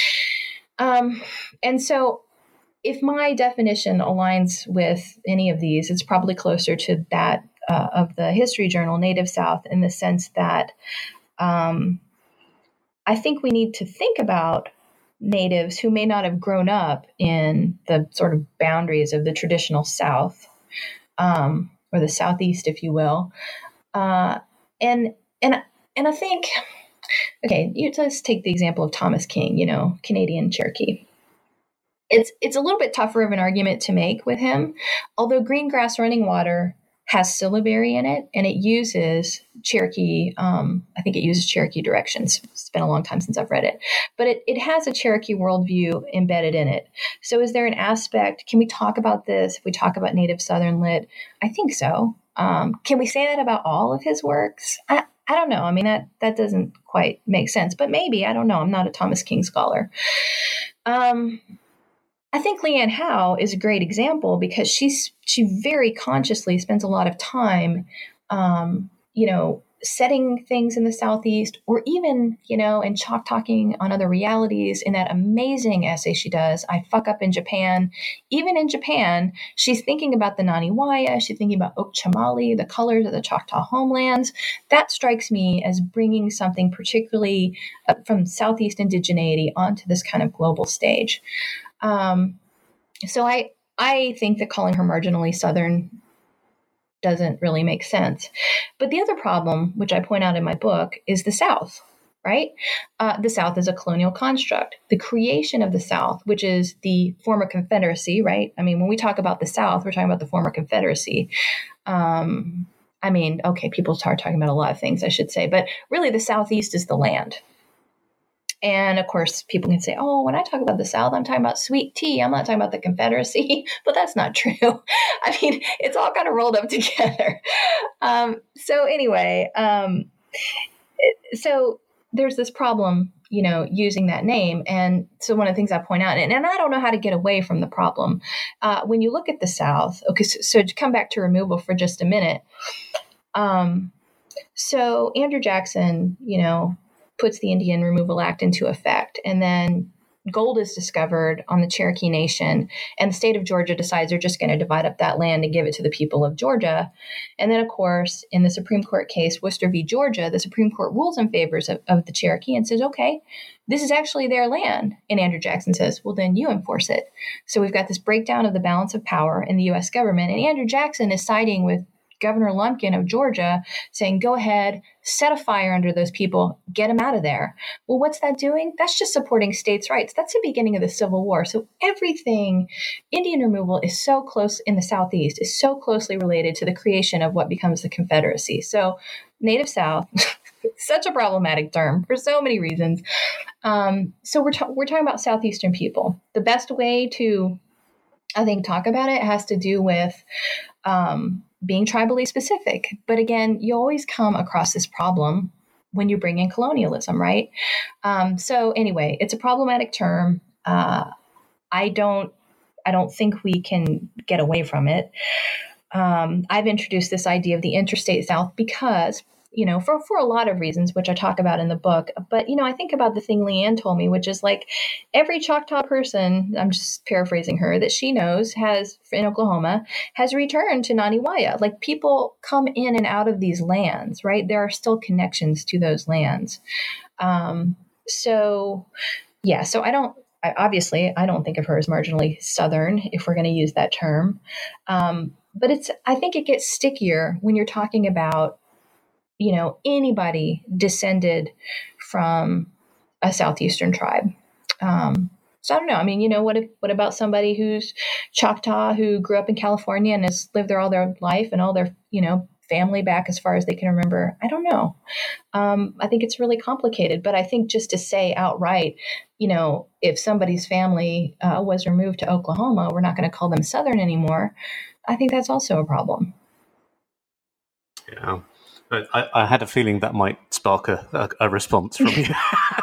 Um, and so if my definition aligns with any of these, it's probably closer to that uh, of the history journal Native South, in the sense that um, I think we need to think about Natives who may not have grown up in the sort of boundaries of the traditional South, um, or the Southeast, if you will. Uh, and, and, and I think, okay, you, let's take the example of Thomas King, you know, Canadian Cherokee. It's, it's a little bit tougher of an argument to make with him, although Greengrass Running Water has syllabary in it, and it uses Cherokee, um, I think it uses Cherokee directions. It's been a long time since I've read it, but it, it has a Cherokee worldview embedded in it. So is there an aspect, can we talk about this if we talk about Native Southern Lit? I think so. Um, can we say that about all of his works? I, I don't know. I mean, that, that doesn't quite make sense, but maybe, I don't know. I'm not a Thomas King scholar. Um, I think Leanne Howe is a great example because she's she very consciously spends a lot of time, um, you know, setting things in the Southeast, or even, you know, and chalk talking on other realities. In that amazing essay she does, I Fuck Up in Japan. Even in Japan, she's thinking about the Naniwaya. She's thinking about Okchamali, the colors of the Choctaw homelands. That strikes me as bringing something particularly uh, from Southeast indigeneity onto this kind of global stage. Um, so I, I think that calling her marginally Southern doesn't really make sense. But the other problem, which I point out in my book, is the South, right? Uh, the South is a colonial construct. The creation of the South, which is the former Confederacy, right? I mean, when we talk about the South, we're talking about the former Confederacy. Um, I mean, okay, people start talking about a lot of things, I should say, but really the Southeast is the land. And of course, people can say, oh, when I talk about the South, I'm talking about sweet tea. I'm not talking about the Confederacy, but that's not true. I mean, it's all kind of rolled up together. Um, so anyway, um, so there's this problem, you know, using that name. And so one of the things I point out, and, and I don't know how to get away from the problem. Uh, when you look at the South, okay, so, so to come back to removal for just a minute. Um, so Andrew Jackson, you know, puts the Indian Removal Act into effect. And then gold is discovered on the Cherokee Nation, and the state of Georgia decides they're just going to divide up that land and give it to the people of Georgia. And then, of course, in the Supreme Court case, Worcester v. Georgia, the Supreme Court rules in favor of, of the Cherokee and says, okay, this is actually their land. And Andrew Jackson says, well, then you enforce it. So we've got this breakdown of the balance of power in the U S government. And Andrew Jackson is siding with Governor Lumpkin of Georgia, saying, go ahead, set a fire under those people, get them out of there. Well, what's that doing? That's just supporting states' rights. That's the beginning of the Civil War. So everything, Indian removal is so close in the Southeast, is so closely related to the creation of what becomes the Confederacy. So Native South, such a problematic term for so many reasons. Um, so we're, ta- we're talking about Southeastern people. The best way to, I think, talk about it has to do with um, being tribally specific. But again, you always come across this problem when you bring in colonialism, right? Um, so anyway, it's a problematic term. Uh, I don't, I don't think we can get away from it. Um, I've introduced this idea of the interstate South because, you know, for, for a lot of reasons, which I talk about in the book. But, you know, I think about the thing Leanne told me, which is like every Choctaw person, I'm just paraphrasing her, that she knows has in Oklahoma has returned to Naniwaya. Like people come in and out of these lands, right? There are still connections to those lands. Um, so, yeah, so I don't, I, obviously, I don't think of her as marginally Southern, if we're going to use that term. Um, but it's, I think it gets stickier when you're talking about, you know, anybody descended from a southeastern tribe. Um, so I don't know. I mean, you know, what if, what about somebody who's Choctaw who grew up in California and has lived there all their life and all their, you know, family back as far as they can remember? I don't know. Um, I think it's really complicated, but I think just to say outright, you know, if somebody's family uh, was removed to Oklahoma, we're not going to call them Southern anymore. I think that's also a problem. Yeah. I, I had a feeling that might spark a, a, a response from you.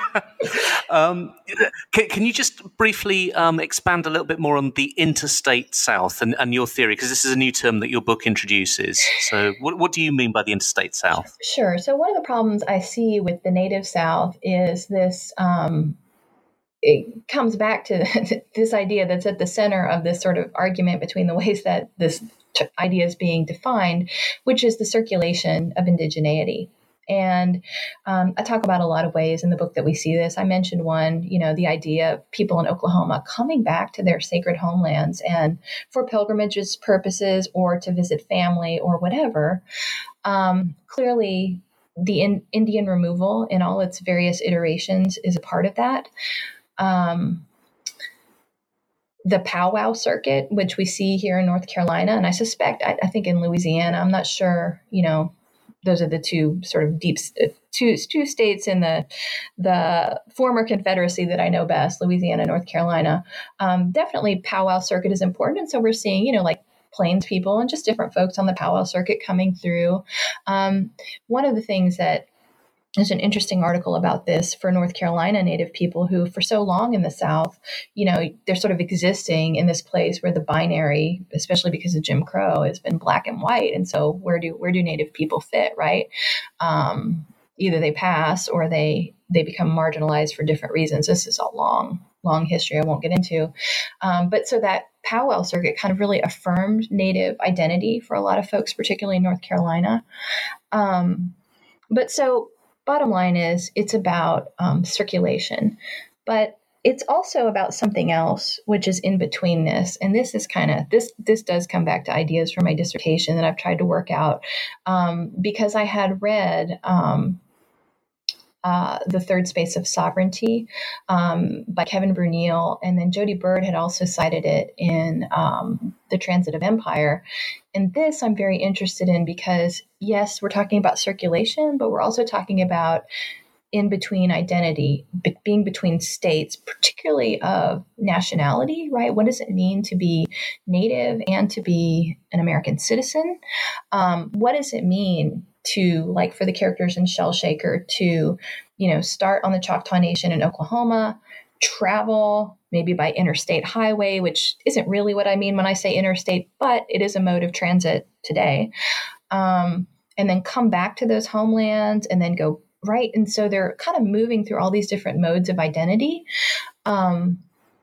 um, can, can you just briefly um, expand a little bit more on the interstate South and, and your theory? Because this is a new term that your book introduces. So what, what do you mean by the interstate South? Sure. So one of the problems I see with the native South is this... Um, it comes back to this idea that's at the center of this sort of argument between the ways that this t- idea is being defined, which is the circulation of indigeneity. And um, I talk about a lot of ways in the book that we see this. I mentioned one, you know, the idea of people in Oklahoma coming back to their sacred homelands and for pilgrimages purposes or to visit family or whatever. Um, clearly, the in- Indian removal in all its various iterations is a part of that. Um, the powwow circuit, which we see here in North Carolina, and I suspect, I, I think in Louisiana, I'm not sure, you know, those are the two sort of deep, two, two states in the, the former Confederacy that I know best, Louisiana, North Carolina. Um, definitely powwow circuit is important. And so we're seeing, you know, like Plains people and just different folks on the powwow circuit coming through. Um, one of the things that There's an interesting article about this for North Carolina Native people who, for so long in the South, you know, they're sort of existing in this place where the binary, especially because of Jim Crow, has been black and white. And so where do where do Native people fit, right? Um, either they pass or they they become marginalized for different reasons. This is a long, long history I won't get into. Um, but so that powwow circuit kind of really affirmed Native identity for a lot of folks, particularly in North Carolina. Um, but so bottom line is it's about um, circulation, but it's also about something else, which is in between this. And this is kind of, this, this does come back to ideas from my dissertation that I've tried to work out um, because I had read um, uh, The Third Space of Sovereignty um, by Kevin Brunel. And then Jody Bird had also cited it in um, The Transit of Empire. And this I'm very interested in because, yes, we're talking about circulation, but we're also talking about in between identity, be- being between states, particularly of nationality, right? What does it mean to be Native and to be an American citizen? Um, what does it mean to, like for the characters in Shell Shaker, to, you know, start on the Choctaw Nation in Oklahoma, travel maybe by interstate highway, which isn't really what I mean when I say interstate, but it is a mode of transit today. Um, and then come back to those homelands and then go right. And so they're kind of moving through all these different modes of identity. Um,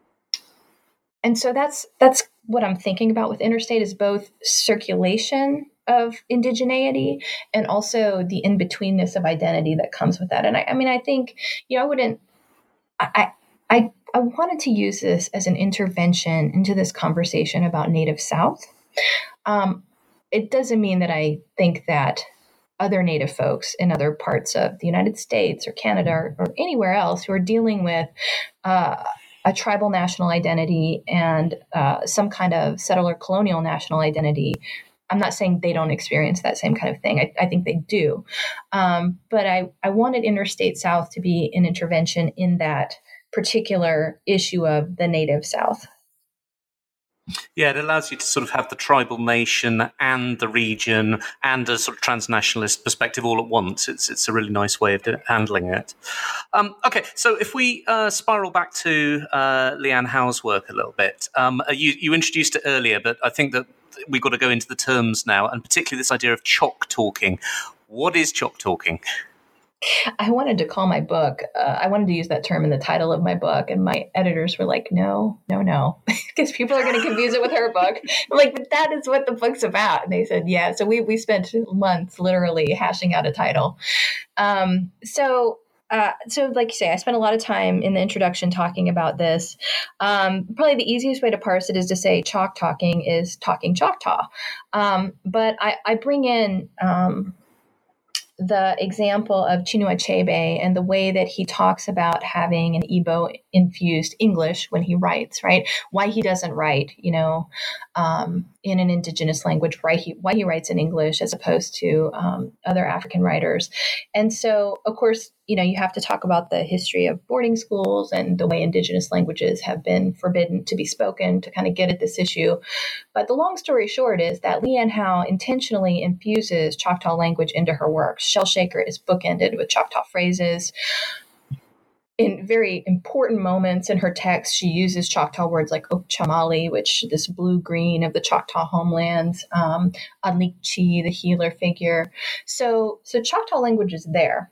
and so that's, that's what I'm thinking about with interstate is both circulation of indigeneity and also the in-betweenness of identity that comes with that. And I, I mean, I think, you know, I wouldn't, I, I, I wanted to use this as an intervention into this conversation about Native South. Um, it doesn't mean that I think that other Native folks in other parts of the United States or Canada or, or anywhere else who are dealing with uh, a tribal national identity and uh, some kind of settler colonial national identity, I'm not saying they don't experience that same kind of thing. I, I think they do. Um, but I, I wanted Interstate South to be an intervention in that particular issue of the Native South. Yeah, it allows you to sort of have the tribal nation and the region and a sort of transnationalist perspective all at once. It's it's a really nice way of do- handling it. Um, okay, so if we uh, spiral back to uh, Leanne Howe's work a little bit, um, you, you introduced it earlier, but I think that we've got to go into the terms now, and particularly this idea of chalk talking. What is chalk talking? I wanted to call my book, uh, I wanted to use that term in the title of my book, and my editors were like, no, no, no, because people are going to confuse it with her book. I'm like, but that is what the book's about. And they said, yeah. So we we spent months literally hashing out a title. Um, so Uh, so like you say, I spent a lot of time in the introduction talking about this. Um, probably the easiest way to parse it is to say chalk talking is talking Choctaw. Um, but I, I bring in um, the example of Chinua Achebe and the way that he talks about having an Igbo infused English when he writes, right? Why he doesn't write, you know, um, in an indigenous language, why he, why he writes in English as opposed to um, other African writers. And so, of course, you know, you have to talk about the history of boarding schools and the way indigenous languages have been forbidden to be spoken to kind of get at this issue. But the long story short is that Leanne Howe intentionally infuses Choctaw language into her works. Shellshaker is bookended with Choctaw phrases. In very important moments in her text, she uses Choctaw words like Okchamali, which is this blue-green of the Choctaw homelands, um, Adlikchi, the healer figure. So, so Choctaw language is there.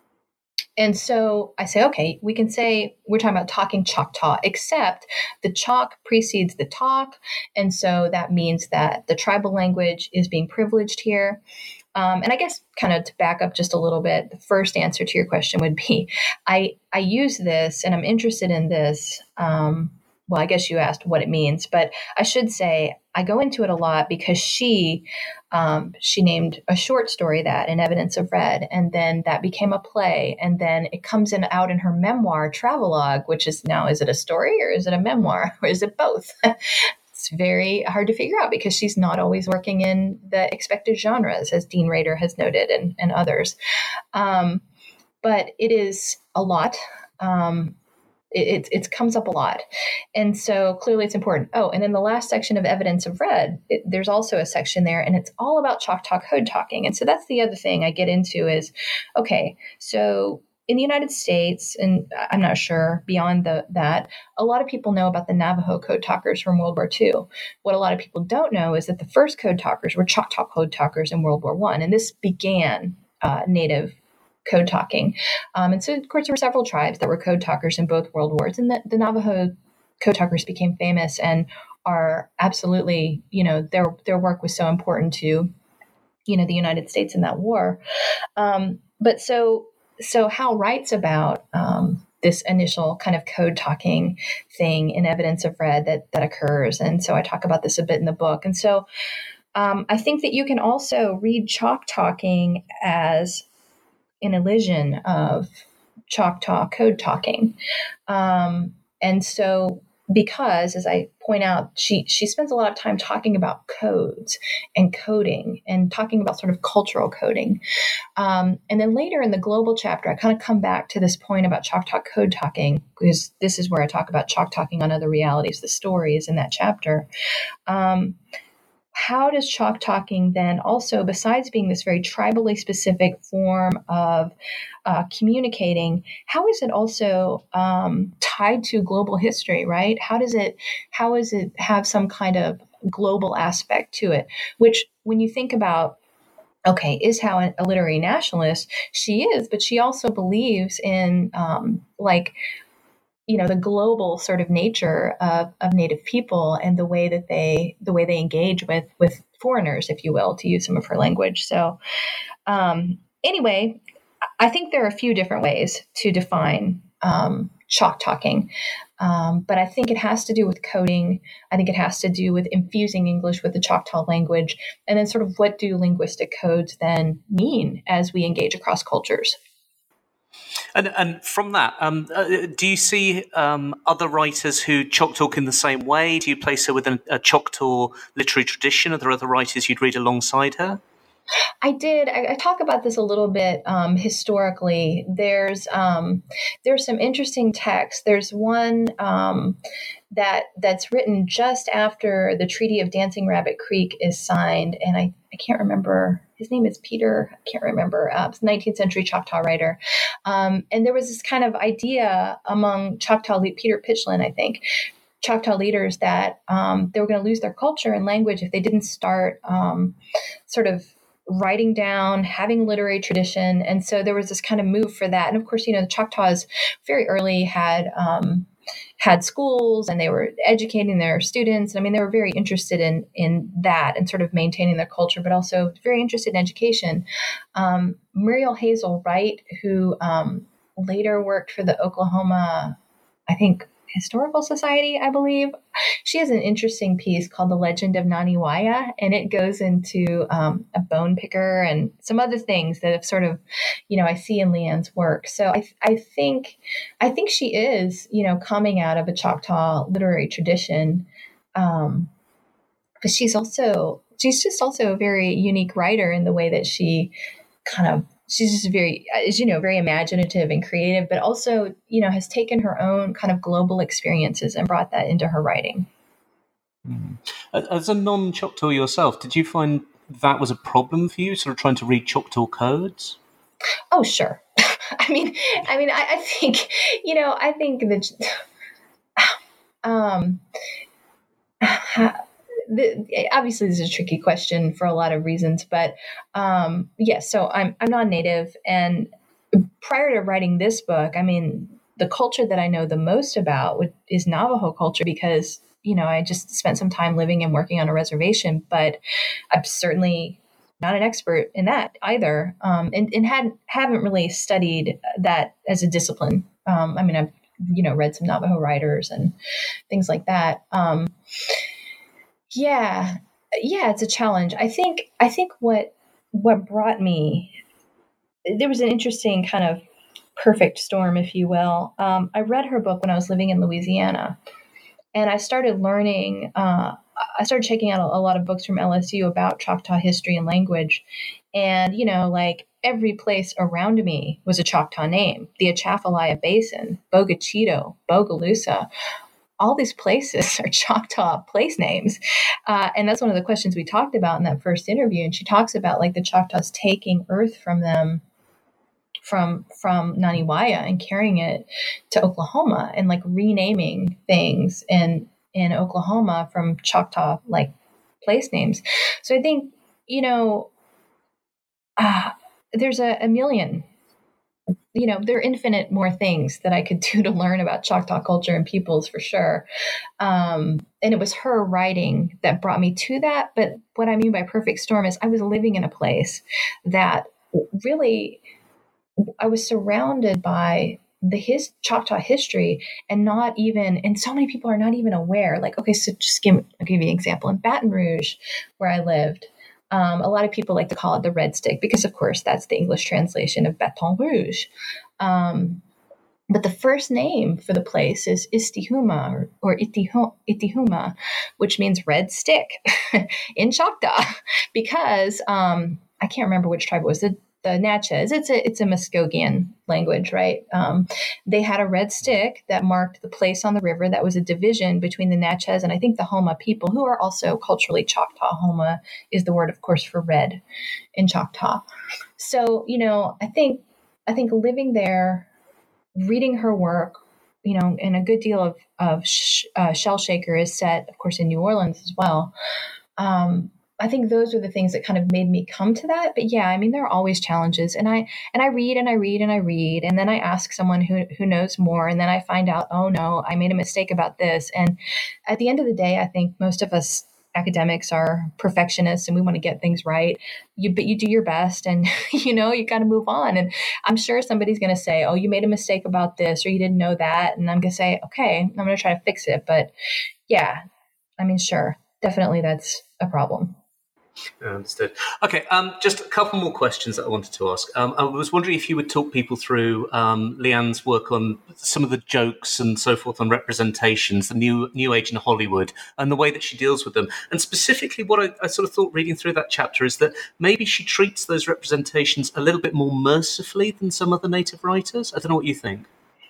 And so I say, okay, we can say we're talking about talking Choctaw, except the chalk precedes the talk. And so that means that the tribal language is being privileged here. Um, and I guess kind of to back up just a little bit, the first answer to your question would be, I, I use this and I'm interested in this. Um, well, I guess you asked what it means, but I should say I go into it a lot because she um, she named a short story that in Evidence of Red, and then that became a play, and then it comes in out in her memoir Travelogue, which is now, is it a story or is it a memoir or is it both? It's very hard to figure out because she's not always working in the expected genres, as Dean Rader has noted, and, and others. Um, but it is a lot. Um, It, it, it comes up a lot. And so clearly it's important. Oh, and in the last section of Evidence of Red, it, there's also a section there, and it's all about Choctaw code talking. And so that's the other thing I get into is, okay, so in the United States, and I'm not sure beyond the, that, a lot of people know about the Navajo code talkers from World War Two. What a lot of people don't know is that the first code talkers were Choctaw code talkers in World War One, and this began uh, Native code talking. Um, and so, of course, there were several tribes that were code talkers in both world wars, and the, the Navajo code talkers became famous and are absolutely, you know, their their work was so important to, you know, the United States in that war. Um, but so, so Howe writes about um, this initial kind of code talking thing in Evidence of Red that that occurs, and so I talk about this a bit in the book. And so, um, I think that you can also read chalk talking as an elision of Choctaw code talking. Um, and so because, as I point out, she, she spends a lot of time talking about codes and coding and talking about sort of cultural coding. Um, and then later in the global chapter, I kind of come back to this point about Choctaw code talking, because this is where I talk about chalk talking on other realities, the stories in that chapter. Um, How does chalk talking then also, besides being this very tribally specific form of uh, communicating, how is it also um, tied to global history, right? How does it, how does it have some kind of global aspect to it? Which, when you think about, okay, is Howe a literary nationalist? She is, but she also believes in um, like, you know, the global sort of nature of, of Native people and the way that they, the way they engage with, with foreigners, if you will, to use some of her language. So um, anyway, I think there are a few different ways to define um, chalk talking. Um, but I think it has to do with coding. I think it has to do with infusing English with the Choctaw language. And then sort of what do linguistic codes then mean as we engage across cultures? And, and from that, um, uh, do you see um, other writers who chalk talk in the same way? Do you place her within a Choctaw literary tradition? Are there other writers you'd read alongside her? I did. I, I talk about this a little bit um, historically. There's um, there's some interesting texts. There's one um, that that's written just after the Treaty of Dancing Rabbit Creek is signed, and I, I can't remember. His name is Peter. I can't remember. Uh, it's a nineteenth century Choctaw writer, um, and there was this kind of idea among Choctaw Peter Pitchlynn, I think. Choctaw leaders that um, they were going to lose their culture and language if they didn't start um, sort of writing down, having literary tradition. And so there was this kind of move for that. And of course, you know, the Choctaws very early had um, had schools and they were educating their students. I mean, they were very interested in in that and sort of maintaining their culture, but also very interested in education. Um, Muriel Hazel Wright, who um, later worked for the Oklahoma, I think, Historical Society, I believe. She has an interesting piece called The Legend of Naniwaya, and it goes into um, a bone picker and some other things that have sort of, you know, I see in Leanne's work. So I, I think, I think she is, you know, coming out of a Choctaw literary tradition, um, but she's also, she's just also a very unique writer in the way that she kind of, she's just very, as you know, very imaginative and creative, but also, you know, has taken her own kind of global experiences and brought that into her writing. Mm. As a non-Choctaw yourself, did you find that was a problem for you, sort of trying to read Choctaw codes? Oh, sure. I mean, I mean, I, I think, you know, I think that, um, The, obviously, this is a tricky question for a lot of reasons, but um, yes. Yeah, so I'm I'm non-native, and prior to writing this book, I mean, the culture that I know the most about would, is Navajo culture because you know I just spent some time living and working on a reservation, but I'm certainly not an expert in that either, um, and and had haven't really studied that as a discipline. Um, I mean, I've you know read some Navajo writers and things like that. Um, Yeah. Yeah, it's a challenge. I think I think what what brought me there was an interesting kind of perfect storm, if you will. Um, I read her book when I was living in Louisiana, and I started learning. Uh, I started checking out a, a lot of books from L S U about Choctaw history and language, and you know, like every place around me was a Choctaw name: the Atchafalaya Basin, Bogachito, Bogalusa. All these places are Choctaw place names. Uh, and that's one of the questions we talked about in that first interview. And she talks about like the Choctaws taking earth from them from from Naniwaya and carrying it to Oklahoma and like renaming things in in Oklahoma from Choctaw like place names. So I think, you know, uh, there's a, a million you know, there are infinite more things that I could do to learn about Choctaw culture and peoples for sure. Um, and it was her writing that brought me to that. But what I mean by perfect storm is I was living in a place that really, I was surrounded by the his Choctaw history and not even, and so many people are not even aware. Like, okay, so just give, I'll give you an example. In Baton Rouge, where I lived, Um, a lot of people like to call it the Red Stick because, of course, that's the English translation of Baton Rouge. Um, but the first name for the place is Istihuma or, or Itihu- Itihuma, which means red stick in Choctaw because um, I can't remember which tribe it was. The, the Natchez, it's a it's a Muskogean language, right? Um, they had a red stick that marked the place on the river that was a division between the Natchez and I think the Homa people, who are also culturally Choctaw. Homa is the word, of course, for red in Choctaw. So, you know, I think I think living there, reading her work, you know, and a good deal of of sh- uh, Shell Shaker is set, of course, in New Orleans as well. Um, I think those are the things that kind of made me come to that. But yeah, I mean, there are always challenges, and I and I read and I read and I read, and then I ask someone who who knows more, and then I find out, oh no, I made a mistake about this. And at the end of the day, I think most of us academics are perfectionists and we want to get things right. You but you do your best, and you know you got to move on. And I'm sure somebody's going to say, oh, you made a mistake about this, or you didn't know that, and I'm going to say, okay, I'm going to try to fix it. But yeah, I mean, sure, definitely that's a problem. I understood. Okay, um, just a couple more questions that I wanted to ask. Um, I was wondering if you would talk people through um, Leanne's work on some of the jokes and so forth on representations, the new new age in Hollywood, and the way that she deals with them. And specifically, what I, I sort of thought reading through that chapter is that maybe she treats those representations a little bit more mercifully than some other Native writers. I don't know what you think.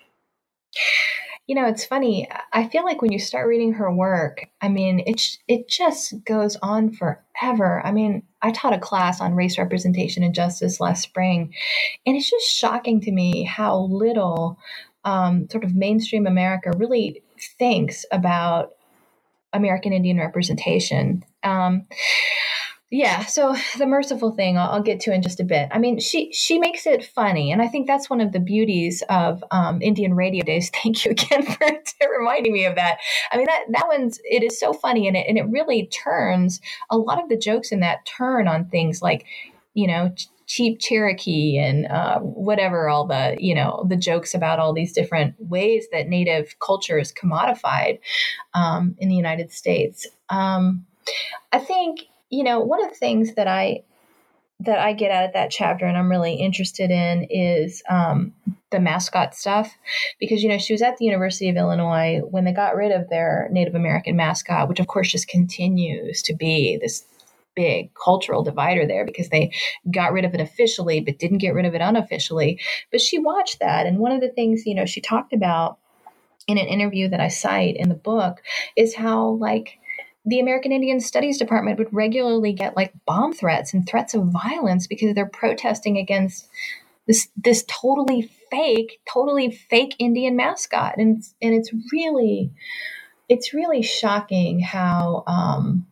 You know, it's funny. I feel like when you start reading her work, I mean, it it just goes on forever. I mean, I taught a class on race representation and justice last spring, and it's just shocking to me how little um, sort of mainstream America really thinks about American Indian representation. Um, Yeah, so the merciful thing I'll, I'll get to in just a bit. I mean, she she makes it funny, and I think that's one of the beauties of um, Indian Radio Days. Thank you again for reminding me of that. I mean, that that one's it is so funny, and it and it really turns a lot of the jokes in that turn on things like you know, ch- cheap Cherokee and uh, whatever, all the, you know, the jokes about all these different ways that Native culture is commodified um, in the United States. Um, I think, you know, one of the things that I that I get out of that chapter and I'm really interested in is um, the mascot stuff, because, you know, she was at the University of Illinois when they got rid of their Native American mascot, which of course just continues to be this big cultural divider there because they got rid of it officially, but didn't get rid of it unofficially. But she watched that. And one of the things, you know, she talked about in an interview that I cite in the book is how, like, the American Indian Studies Department would regularly get like bomb threats and threats of violence because they're protesting against this this totally fake, totally fake Indian mascot. And and it's really it's really shocking how um,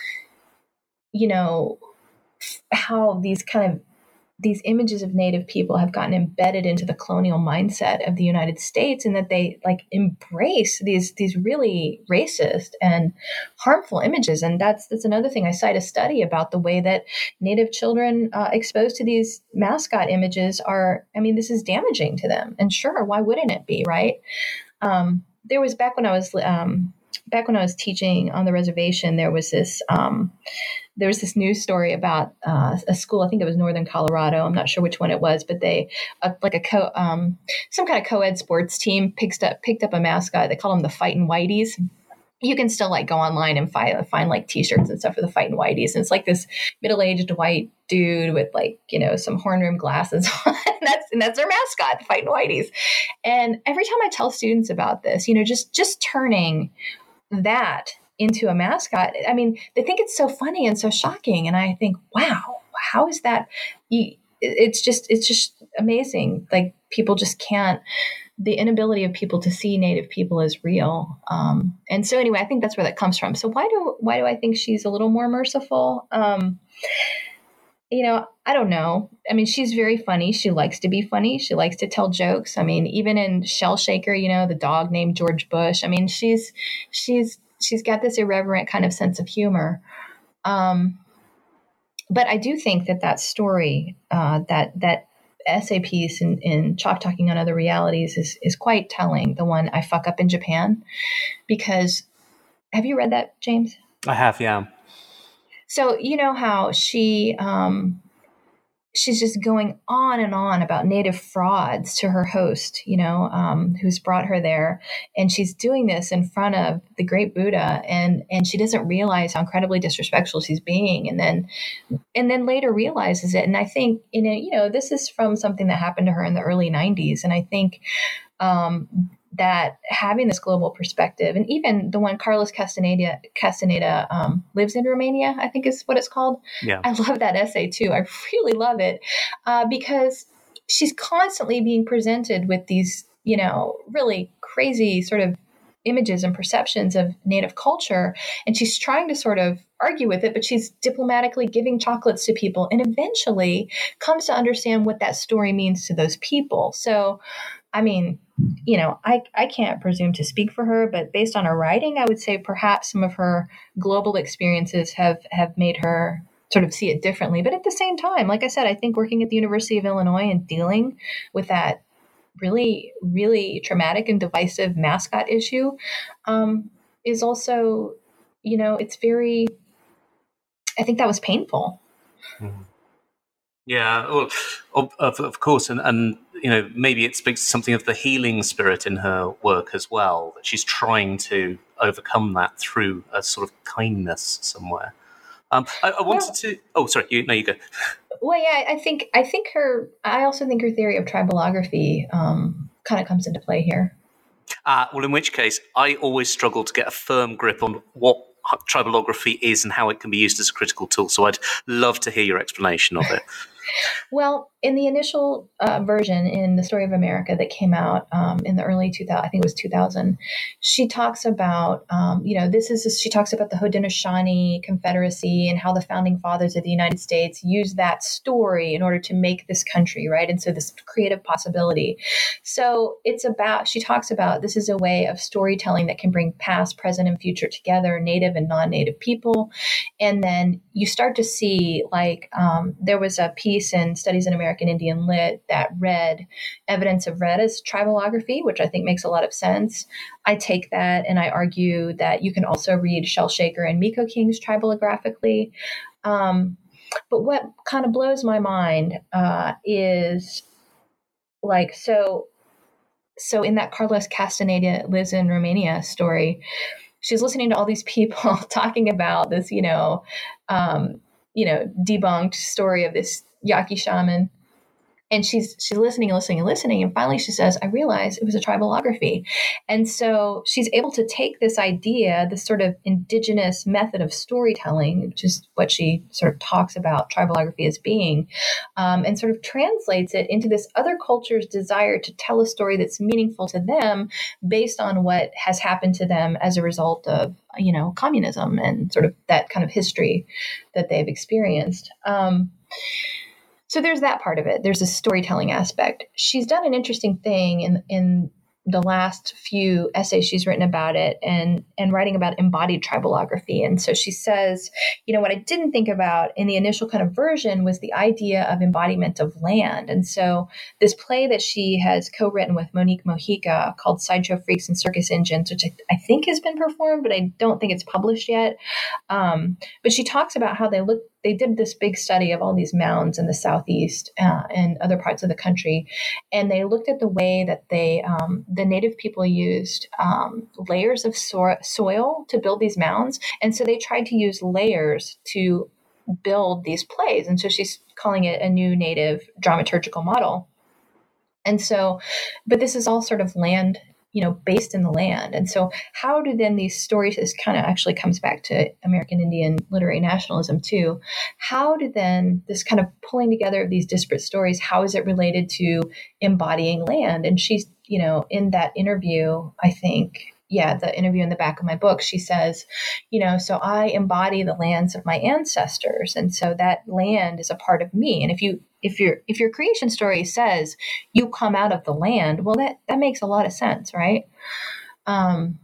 you know how these kind of these images of Native people have gotten embedded into the colonial mindset of the United States, and that they like embrace these these really racist and harmful images. And that's that's another thing. I cite a study about the way that Native children uh, exposed to these mascot images are. I mean, this is damaging to them. And sure, why wouldn't it be, right? Um, there was back when I was um, back when I was teaching on the reservation, there was this. Um, There was this news story about uh, a school. I think it was Northern Colorado. I'm not sure which one it was, but they, uh, like a co, um, some kind of co-ed sports team picked up picked up a mascot. They call them the Fightin' Whiteys. You can still like go online and find find like T-shirts and stuff for the Fightin' Whiteys. And it's like this middle-aged white dude with like, you know, some horn rimmed glasses on. and that's and that's their mascot, the Fightin' Whiteys. And every time I tell students about this, you know, just just turning that into a mascot, I mean, they think it's so funny and so shocking. And I think, wow, how is that? You, it's just, it's just amazing. Like people just can't, the inability of people to see Native people as real. Um, and so anyway, I think that's where that comes from. So why do, why do I think she's a little more merciful? Um, you know, I don't know. I mean, she's very funny. She likes to be funny. She likes to tell jokes. I mean, even in Shell Shaker, you know, the dog named George Bush. I mean, she's, she's, she's got this irreverent kind of sense of humor. Um, but I do think that that story, uh, that that essay piece in, in Chalk Talking on Other Realities is is quite telling, the one I Fuck Up in Japan. Because, have you read that, James? I have, yeah. So you know how she... Um, she's just going on and on about Native frauds to her host, you know, um, who's brought her there. And she's doing this in front of the great Buddha. And, and she doesn't realize how incredibly disrespectful she's being. And then, and then later realizes it. And I think, in a, you know, this is from something that happened to her in the early nineties. And I think, um, that having this global perspective, and even the one Carlos Castaneda, Castaneda um, lives in Romania, I think is what it's called. Yeah. I love that essay too. I really love it uh, because she's constantly being presented with these, you know, really crazy sort of images and perceptions of Native culture. And she's trying to sort of argue with it, but she's diplomatically giving chocolates to people and eventually comes to understand what that story means to those people. So, I mean, you know, I, I can't presume to speak for her, but based on her writing, I would say perhaps some of her global experiences have, have made her sort of see it differently. But at the same time, like I said, I think working at the University of Illinois and dealing with that really, really traumatic and divisive mascot issue um, is also, you know, it's very, I think that was painful. Mm-hmm. Yeah, well, of, of, of course. And, and, you know, maybe it speaks to something of the healing spirit in her work as well, that she's trying to overcome that through a sort of kindness somewhere. Um, I, I wanted well, to, oh, sorry, you, no, you go. Well, yeah, I think, I think her, I also think her theory of tribalography um, kind of comes into play here. Uh, well, in which case, I always struggle to get a firm grip on what tribalography is and how it can be used as a critical tool. So I'd love to hear your explanation of it. Well, in the initial uh, version in The Story of America that came out um, in the early two thousand, I think it was two thousand, she talks about, um, you know, this is, she talks about the Haudenosaunee Confederacy and how the founding fathers of the United States used that story in order to make this country, right? And so this creative possibility. So it's about, she talks about this is a way of storytelling that can bring past, present, and future together, Native and non-Native people. And then you start to see, like, um, there was a piece in Studies in American Indian Lit that read evidence of red as triballography, which I think makes a lot of sense. I take that and I argue that you can also read Shel Shaker and Miko King's triballographically. Um, but what kind of blows my mind uh, is like, so, so in that Carlos Castaneda lives in Romania story, she's listening to all these people talking about this, you know, um, you know, debunked story of this Yaqui shaman. And she's she's listening and listening and listening. And finally she says, I realized it was a triballography. And so she's able to take this idea, this sort of indigenous method of storytelling, which is what she sort of talks about triballography as being, um, and sort of translates it into this other culture's desire to tell a story that's meaningful to them based on what has happened to them as a result of, you know, communism and sort of that kind of history that they've experienced. Um, So there's that part of it. There's a storytelling aspect. She's done an interesting thing in in the last few essays she's written about it and and writing about embodied triballography. And so she says, you know, what I didn't think about in the initial kind of version was the idea of embodiment of land. And so this play that she has co-written with Monique Mojica called Sideshow Freaks and Circus Engines, which I, I think has been performed, but I don't think it's published yet. Um, but she talks about how they look they did this big study of all these mounds in the Southeast uh, and other parts of the country. And they looked at the way that they, um, the Native people used um, layers of so- soil to build these mounds. And so they tried to use layers to build these plays. And so she's calling it a new Native dramaturgical model. And so, but this is all sort of land, you know, based in the land. And so how do then these stories, this kind of actually comes back to American Indian literary nationalism too. How do then this kind of pulling together of these disparate stories, how is it related to embodying land? And she's, you know, in that interview, I think, yeah, the interview in the back of my book, she says, you know, so I embody the lands of my ancestors. And so that land is a part of me. And if you, if your, if your creation story says you come out of the land, well, that, that makes a lot of sense. Right. Um,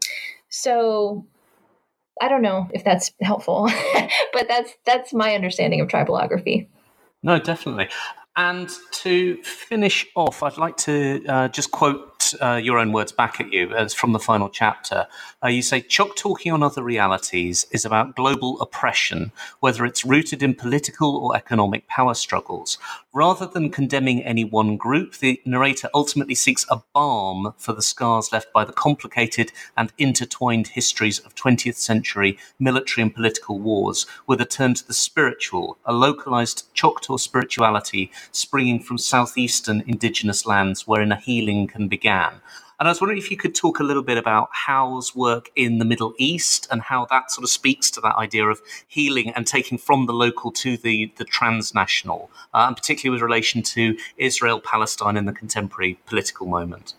so I don't know if that's helpful, but that's, that's my understanding of triballography. No, definitely. And to finish off, I'd like to uh, just quote uh, your own words back at you as from the final chapter. Uh, you say, Chok talking on other realities is about global oppression, whether it's rooted in political or economic power struggles. Rather than condemning any one group, the narrator ultimately seeks a balm for the scars left by the complicated and intertwined histories of twentieth century military and political wars, with a turn to the spiritual, a localized Choctaw spirituality springing from southeastern indigenous lands wherein a healing can begin. And I was wondering if you could talk a little bit about Howe's work in the Middle East and how that sort of speaks to that idea of healing and taking from the local to the, the transnational, uh, and particularly with relation to Israel, Palestine, and the contemporary political moment.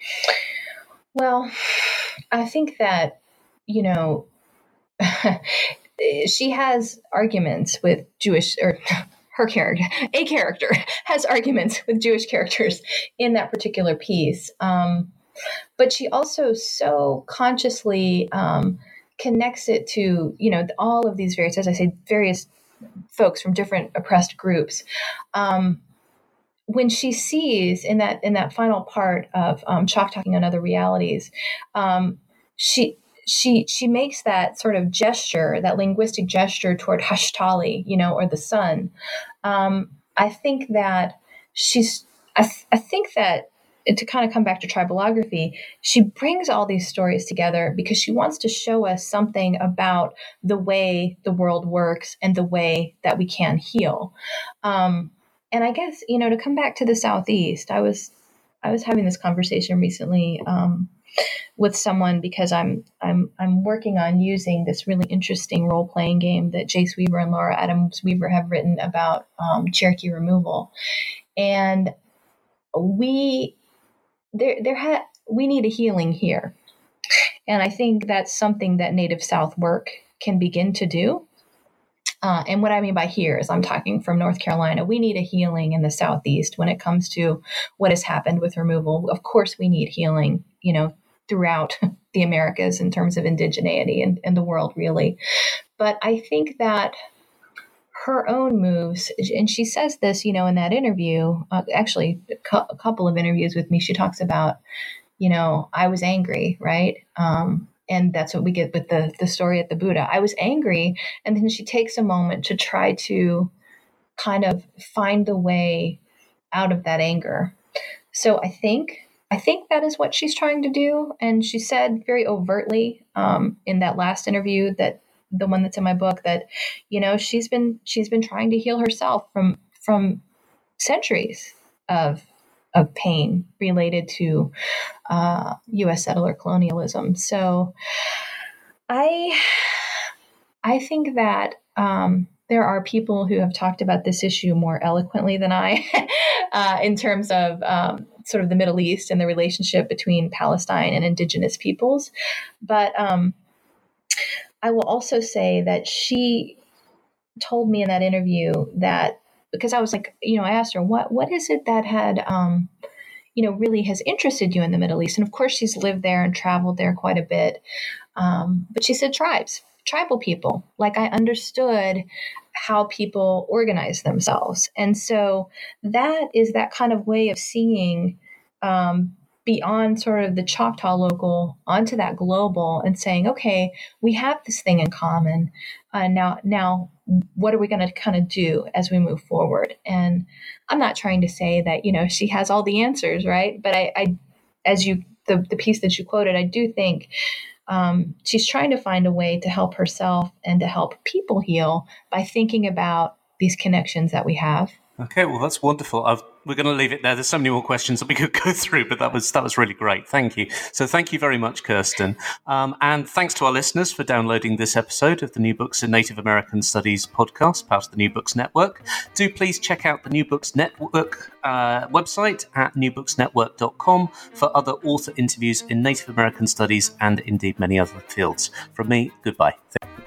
Well, I think that, you know, she has arguments with Jewish or her character, a character has arguments with Jewish characters in that particular piece. Um, but she also so consciously um, connects it to, you know, all of these various, as I say, various folks from different oppressed groups. Um, when she sees in that, in that final part of um, Chok talking on other realities, um, she, She she makes that sort of gesture, that linguistic gesture toward Hashtali, you know, or the sun. Um, I think that she's. I, th- I think that to kind of come back to triballography, she brings all these stories together because she wants to show us something about the way the world works and the way that we can heal. Um, and I guess, you know, to come back to the Southeast, I was I was having this conversation recently. Um, with someone because I'm I'm I'm working on using this really interesting role playing game that Jace Weaver and Laura Adams Weaver have written about um, Cherokee removal, and we there there ha- we need a healing here, and I think that's something that Native South work can begin to do. Uh, and what I mean by here is I'm talking from North Carolina. We need a healing in the Southeast when it comes to what has happened with removal. Of course, we need healing, you know, throughout the Americas in terms of indigeneity and, and the world, really. But I think that her own moves, and she says this, you know, in that interview, uh, actually a, cu- a couple of interviews with me, she talks about, you know, I was angry, right? Um, And that's what we get with the, the story at the Buddha. I was angry. And then she takes a moment to try to kind of find the way out of that anger. So I think, I think that is what she's trying to do. And she said very overtly um, in that last interview, that the one that's in my book, that, you know, she's been, she's been trying to heal herself from, from centuries of of pain related to uh, U S settler colonialism. So I, I think that um, there are people who have talked about this issue more eloquently than I, uh, in terms of um, sort of the Middle East and the relationship between Palestine and indigenous peoples. But um, I will also say that she told me in that interview that, because I was like, you know, I asked her, what, what is it that had, um, you know, really has interested you in the Middle East? And of course, she's lived there and traveled there quite a bit. Um, but she said tribes, tribal people. Like, I understood how people organize themselves. And so that is that kind of way of seeing um, beyond sort of the Choctaw local onto that global and saying, okay, we have this thing in common. Uh, now, now, what are we going to kind of do as we move forward? And I'm not trying to say that, you know, she has all the answers, right? But I, I as you, the, the piece that you quoted, I do think um, she's trying to find a way to help herself and to help people heal by thinking about these connections that we have. Okay, well, that's wonderful. I've, we're going to leave it there. There's so many more questions that we could go through, but that was that was really great. Thank you. So thank you very much, Kirsten. Um, and thanks to our listeners for downloading this episode of the New Books in Native American Studies podcast, part of the New Books Network. Do please check out the New Books Network uh, website at new books network dot com for other author interviews in Native American studies and indeed many other fields. From me, goodbye.